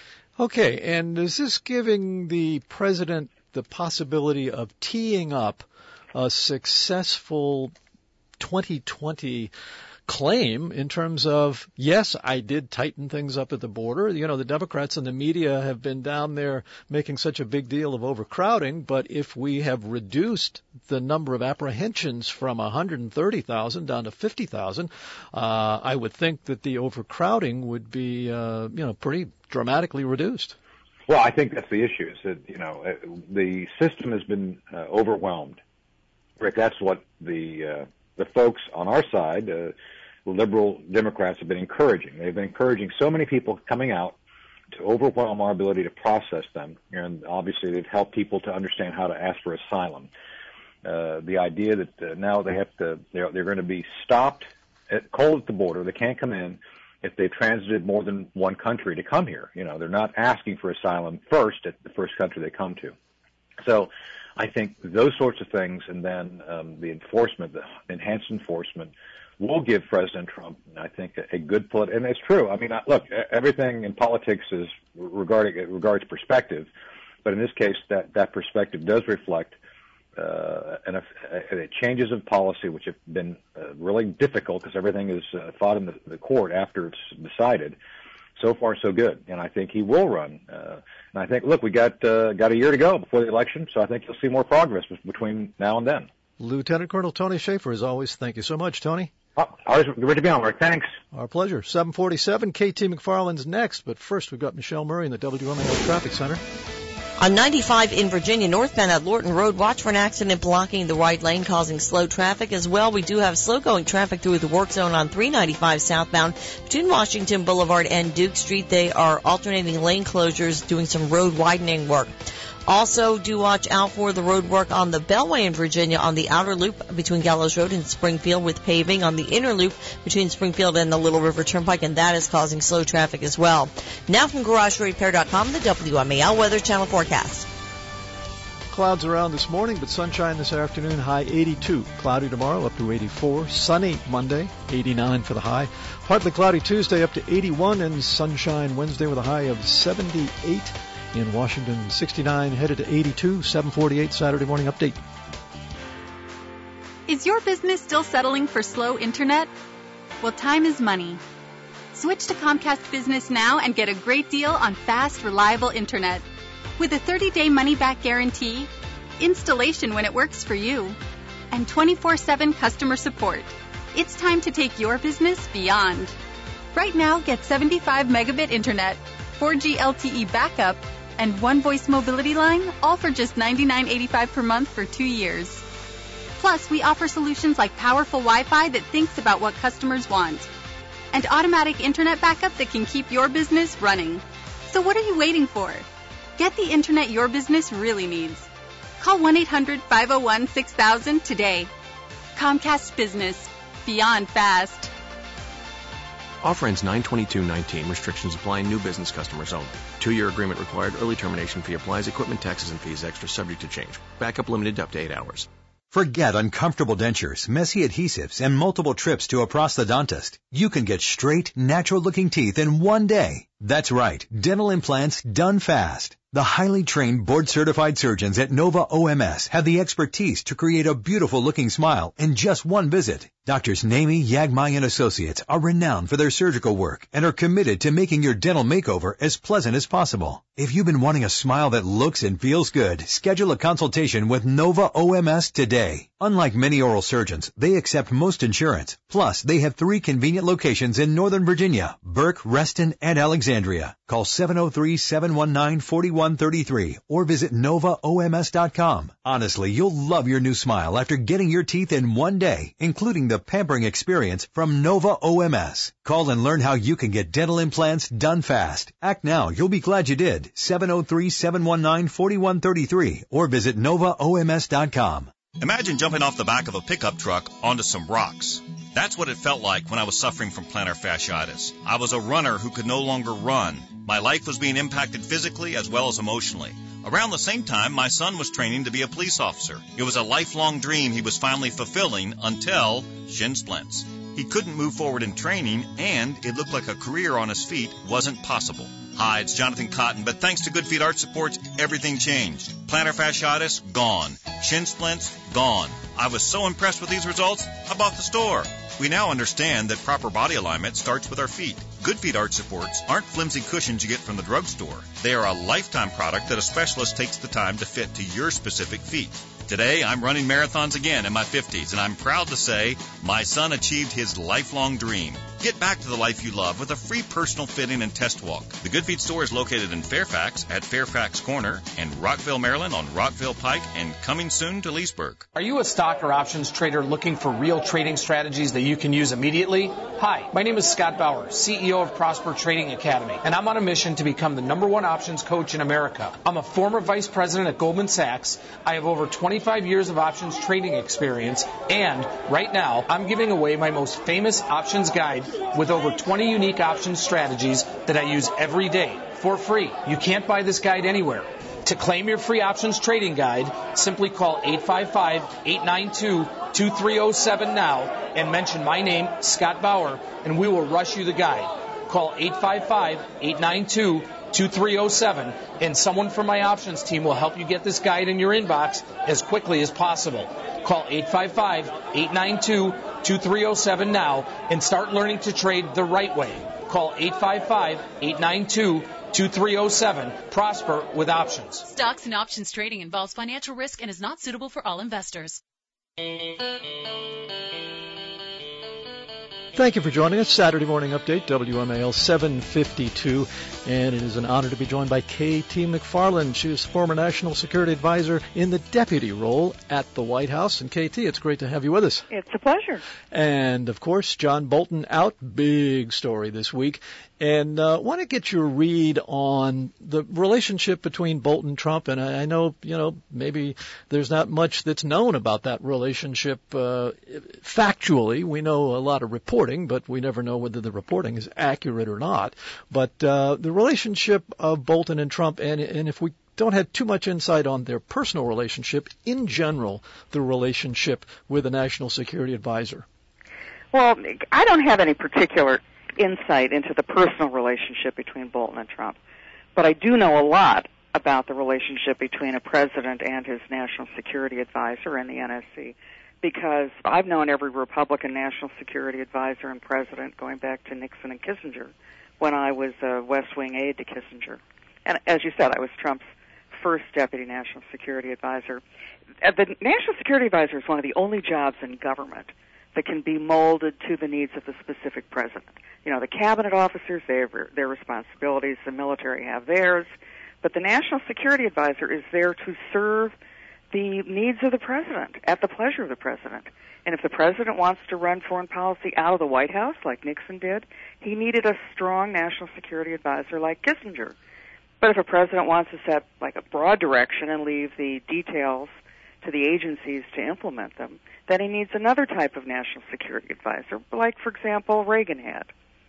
Okay, and is this giving the president the possibility of teeing up a successful twenty twenty claim in terms of, yes, I did tighten things up at the border. You know, the Democrats and the media have been down there making such a big deal of overcrowding, but if we have reduced the number of apprehensions from one hundred thirty thousand down to fifty thousand, uh, I would think that the overcrowding would be, uh, you know, pretty dramatically reduced. Well, I think that's the issue, is that, you know, the system has been uh, overwhelmed. Rick, that's what the uh, the folks on our side, uh, liberal Democrats, have been encouraging. They've been encouraging so many people coming out to overwhelm our ability to process them. And obviously they've helped people to understand how to ask for asylum. Uh, the idea that uh, now they have to, they're, they're going to be stopped at cold at the border. They can't come in if they've transited more than one country to come here. You know, they're not asking for asylum first at the first country they come to. So I think those sorts of things, and then um, the enforcement, the enhanced enforcement, will give President Trump, I think, a, a good polit- and it's true. I mean, I, look, everything in politics is regarding it regards perspective, but in this case, that that perspective does reflect uh, and a, changes of policy which have been uh, really difficult because everything is uh, fought in the, the court after it's decided. So far, so good, and I think he will run. Uh, and I think, look, we got uh, got a year to go before the election, so I think you'll see more progress between now and then. Lieutenant Colonel Tony Shaffer, as always, thank you so much, Tony. Oh, always good to be on, Rick. Thanks. Our pleasure. seven forty-seven, K T McFarland's next, but first we've got Michelle Murray in the W M A L Traffic Center. On ninety-five in Virginia, northbound at Lorton Road, watch for an accident blocking the right lane, causing slow traffic. As well, we do have slow-going traffic through the work zone on three ninety-five southbound between Washington Boulevard and Duke Street. They are alternating lane closures, doing some road widening work. Also, do watch out for the road work on the Beltway in Virginia on the outer loop between Gallows Road and Springfield, with paving on the inner loop between Springfield and the Little River Turnpike, and that is causing slow traffic as well. Now from Garage Repair dot com, the W M A L Weather Channel forecast. Clouds around this morning, but sunshine this afternoon, high eighty-two. Cloudy tomorrow, up to eighty-four. Sunny Monday, eighty-nine for the high. Partly cloudy Tuesday, up to eighty-one, and sunshine Wednesday with a high of seventy-eight. In Washington, sixty-nine, headed to eighty-two. seven forty-eight Saturday morning update. Is your business still settling for slow internet? Well, time is money. Switch to Comcast Business now and get a great deal on fast, reliable internet. With a thirty-day money-back guarantee, installation when it works for you, and twenty-four seven customer support. It's time to take your business beyond. Right now, get seventy-five megabit internet, four G L T E backup, and one voice mobility line, all for just ninety-nine eighty-five per month for two years. Plus, we offer solutions like powerful Wi-Fi that thinks about what customers want, and automatic internet backup that can keep your business running. So what are you waiting for? Get the internet your business really needs. Call one eight hundred five oh one six thousand today. Comcast Business. Beyond fast. Offer ends nine twenty-two nineteen. Restrictions apply. New business customers only. Two-year agreement required. Early termination fee applies. Equipment, taxes, and fees extra, subject to change. Backup limited to up to eight hours. Forget uncomfortable dentures, messy adhesives, and multiple trips to a prosthodontist. You can get straight, natural-looking teeth in one day. That's right. Dental implants done fast. The highly trained, board-certified surgeons at Nova O M S have the expertise to create a beautiful-looking smile in just one visit. Doctors Namie, Yagmai, and Associates are renowned for their surgical work and are committed to making your dental makeover as pleasant as possible. If you've been wanting a smile that looks and feels good, schedule a consultation with Nova O M S today. Unlike many oral surgeons, they accept most insurance. Plus, they have three convenient locations in Northern Virginia, Burke, Reston, and Alexandria. Call seven oh three, seven one nine, four one three three or visit nova O M S dot com. Honestly, you'll love your new smile after getting your teeth in one day, including the pampering experience from Nova O M S. Call and learn how you can get dental implants done fast. Act now. You'll be glad you did. seven oh three, seven one nine, four one three three or visit nova O M S dot com. Imagine jumping off the back of a pickup truck onto some rocks. That's what it felt like when I was suffering from plantar fasciitis. I was a runner who could no longer run. My life was being impacted physically as well as emotionally. Around the same time, my son was training to be a police officer. It was a lifelong dream he was finally fulfilling until shin splints. He couldn't move forward in training, and it looked like a career on his feet wasn't possible. Hi, it's Jonathan Cotton, but thanks to Good Feet Arch Supports, everything changed. Plantar fasciitis, gone. Shin splints, gone. I was so impressed with these results, I bought the store. We now understand that proper body alignment starts with our feet. Good Feet Arch Supports aren't flimsy cushions you get from the drugstore. They are a lifetime product that a specialist takes the time to fit to your specific feet. Today, I'm running marathons again in my fifties, and I'm proud to say my son achieved his lifelong dream. Get back to the life you love with a free personal fitting and test walk. The Good Feet store is located in Fairfax at Fairfax Corner and Rockville, Maryland on Rockville Pike, and coming soon to Leesburg. Are you a stock or options trader looking for real trading strategies that you can use immediately? Hi, my name is Scott Bauer, C E O of Prosper Trading Academy, and I'm on a mission to become the number one options coach in America. I'm a former vice president at Goldman Sachs. I have over twenty-five years of options trading experience, and right now I'm giving away my most famous options guide with over twenty unique options strategies that I use every day for free. You can't buy this guide anywhere. To claim your free options trading guide, simply call eight five five, eight nine two, two three zero seven now and mention my name, Scott Bauer, and we will rush you the guide. Call eight five five, eight nine two, two three zero seven and someone from my options team will help you get this guide in your inbox as quickly as possible. Call eight five five, eight nine two, two three zero seven now and start learning to trade the right way. Call eight five five, eight nine two, two three zero seven. Prosper with options. Stocks and options trading involves financial risk and is not suitable for all investors. Thank you for joining us. Saturday Morning Update, W M A L seven fifty-two. And it is an honor to be joined by K T McFarland. She is former National Security Advisor in the deputy role at the White House. And K T, it's great to have you with us. It's a pleasure. And, of course, John Bolton out. Big story this week. And I uh, want to get your read on the relationship between Bolton and Trump. And I, I know, you know, maybe there's not much that's known about that relationship uh, factually. We know a lot of reporting, but we never know whether the reporting is accurate or not. But uh, the relationship of Bolton and Trump, and, and if we don't have too much insight on their personal relationship, in general, the relationship with a national security advisor. Well, I don't have any particular insight into the personal relationship between Bolton and Trump, but I do know a lot about the relationship between a president and his national security advisor and the N S C, because I've known every Republican national security advisor and president going back to Nixon and Kissinger when I was a West Wing aide to Kissinger. And as you said, I was Trump's first deputy national security advisor. The national security advisor is one of the only jobs in government that can be molded to the needs of the specific president. You know, the cabinet officers, they have their responsibilities, the military have theirs, but the national security advisor is there to serve the needs of the president at the pleasure of the president. And if the president wants to run foreign policy out of the White House, like Nixon did, he needed a strong national security advisor like Kissinger. But if a president wants to set like a broad direction and leave the details to the agencies to implement them, then he needs another type of national security advisor, like, for example, Reagan had.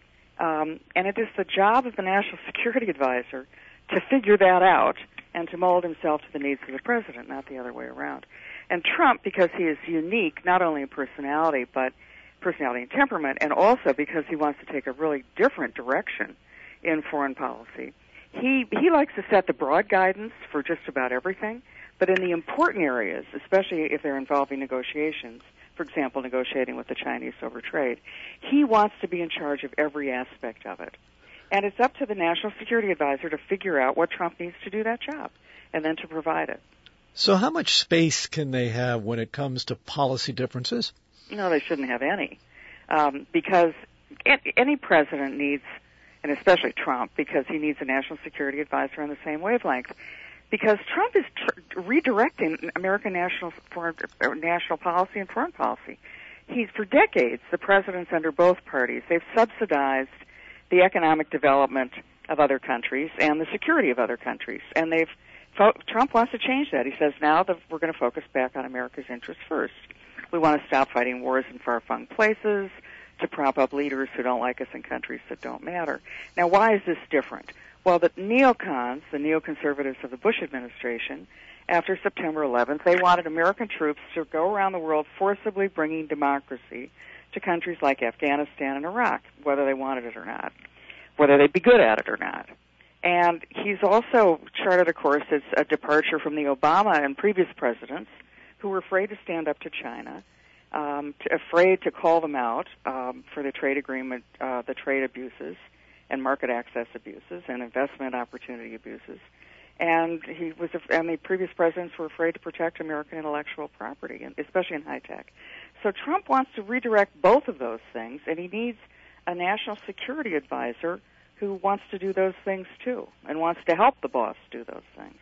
Um, and it is the job of the national security advisor to figure that out and to mold himself to the needs of the president, not the other way around. And Trump, because he is unique, not only in personality, but personality and temperament, and also because he wants to take a really different direction in foreign policy, he he likes to set the broad guidance for just about everything, but in the important areas, especially if they're involving negotiations, for example, negotiating with the Chinese over trade. He wants to be in charge of every aspect of it. And it's up to the National Security Advisor to figure out what Trump needs to do that job and then to provide it. So how much space can they have when it comes to policy differences? No, they shouldn't have any. Um, because any president needs, and especially Trump, because he needs a National Security Advisor on the same wavelength. Because Trump is tr- redirecting American national foreign, national policy and foreign policy. He's, for decades, the presidents under both parties, they've subsidized the economic development of other countries and the security of other countries. And they've fo- Trump wants to change that. He says now that we're going to focus back on America's interests first. We want to stop fighting wars in far-flung places, to prop up leaders who don't like us in countries that don't matter. Now, why is this different? Well, the neocons, the neoconservatives of the Bush administration, after September eleventh, they wanted American troops to go around the world forcibly bringing democracy to countries like Afghanistan and Iraq, whether they wanted it or not, whether they'd be good at it or not. And he's also charted a course that's a departure from the Obama and previous presidents who were afraid to stand up to China, um, to, afraid to call them out um, for the trade agreement, uh, the trade abuses and market access abuses and investment opportunity abuses. And he was, and the previous presidents were afraid to protect American intellectual property, especially in high tech. So Trump wants to redirect both of those things, and he needs a national security advisor who wants to do those things too, and wants to help the boss do those things.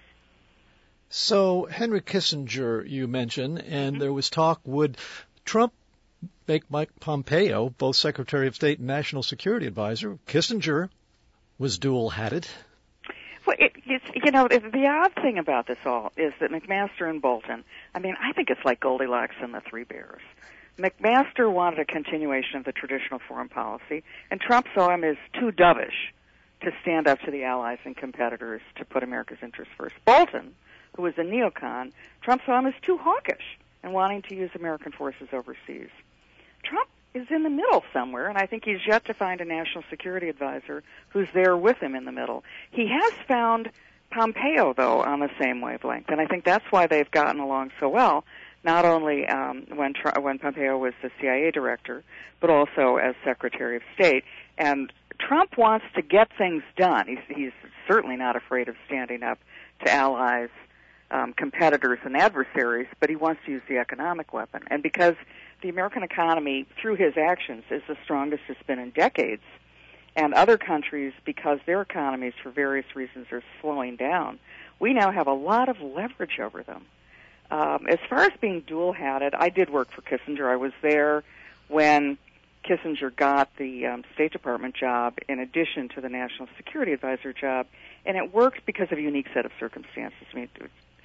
So Henry Kissinger, you mentioned, and mm-hmm. there was talk, would Trump make Mike Pompeo both Secretary of State and National Security Advisor? Kissinger was dual-hatted. Well, it, it's, you know, the, the odd thing about this all is that McMaster and Bolton, I mean, I think it's like Goldilocks and the Three Bears. McMaster wanted a continuation of the traditional foreign policy, and Trump saw him as too dovish to stand up to the allies and competitors to put America's interests first. Bolton, who was a neocon, Trump saw him as too hawkish and wanting to use American forces overseas. Trump is in the middle somewhere, and I think he's yet to find a national security advisor who's there with him in the middle. He has found Pompeo, though, on the same wavelength, and I think that's why they've gotten along so well, not only um, when, when Pompeo was the C I A director, but also as Secretary of State. And Trump wants to get things done. He's, he's certainly not afraid of standing up to allies, um, competitors, and adversaries, but he wants to use the economic weapon. And because the American economy, through his actions, is the strongest it's been in decades, and other countries, because their economies, for various reasons, are slowing down, we now have a lot of leverage over them. Um, as far as being dual-hatted, I did work for Kissinger. I was there when Kissinger got the um, State Department job in addition to the National Security Advisor job, and it worked because of a unique set of circumstances. I mean,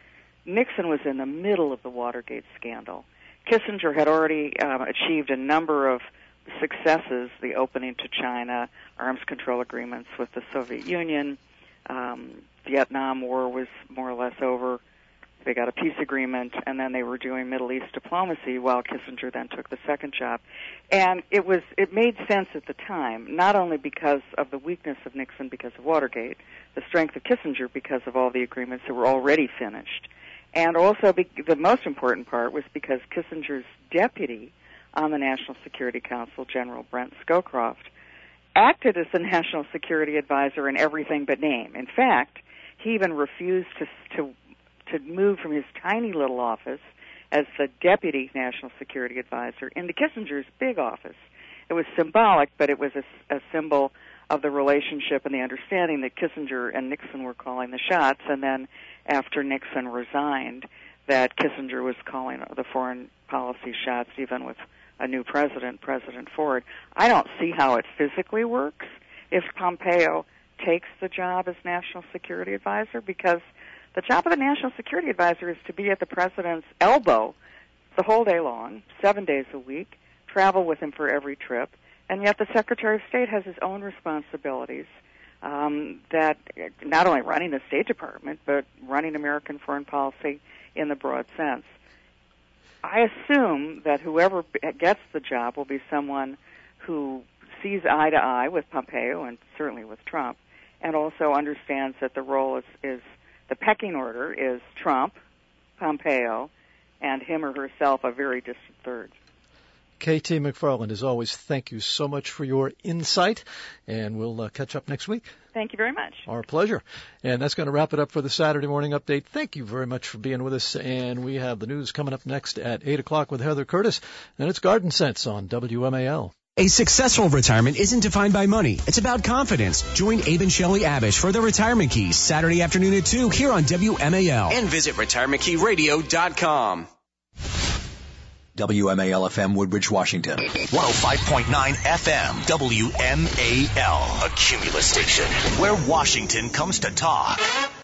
Nixon was in the middle of the Watergate scandal. Kissinger had already um, achieved a number of successes, the opening to China, arms control agreements with the Soviet Union, um, Vietnam War was more or less over. They got a peace agreement, and then they were doing Middle East diplomacy while Kissinger then took the second job. And it was it made sense at the time, not only because of the weakness of Nixon because of Watergate, the strength of Kissinger because of all the agreements that were already finished. And also be, the most important part was because Kissinger's deputy on the National Security Council, General Brent Scowcroft, acted as the National Security Advisor in everything but name. In fact, he even refused to to to move from his tiny little office as the Deputy National Security Advisor into Kissinger's big office. It was symbolic, but it was a, a symbol of the relationship and the understanding that Kissinger and Nixon were calling the shots, and then after Nixon resigned, that Kissinger was calling the foreign policy shots, even with a new president, President Ford. I don't see how it physically works if Pompeo takes the job as National Security Advisor, because the job of the National Security Advisor is to be at the president's elbow the whole day long, seven days a week, travel with him for every trip, and yet the Secretary of State has his own responsibilities, um, that not only running the State Department, but running American foreign policy in the broad sense. I assume that whoever gets the job will be someone who sees eye to eye with Pompeo and certainly with Trump, and also understands that the role is, is the pecking order is Trump, Pompeo, and him or herself a very distant third. K T McFarland, as always, thank you so much for your insight, and we'll uh, catch up next week. Thank you very much. Our pleasure. And that's going to wrap it up for the Saturday Morning Update. Thank you very much for being with us, and we have the news coming up next at eight o'clock with Heather Curtis, and it's Garden Sense on W M A L. A successful retirement isn't defined by money. It's about confidence. Join Abe and Shelley Abish for the Retirement Keys Saturday afternoon at two here on W M A L. And visit retirement key radio dot com. W M A L F M Woodbridge, Washington. one oh five point nine F M, W M A L, a Cumulus station, where Washington comes to talk.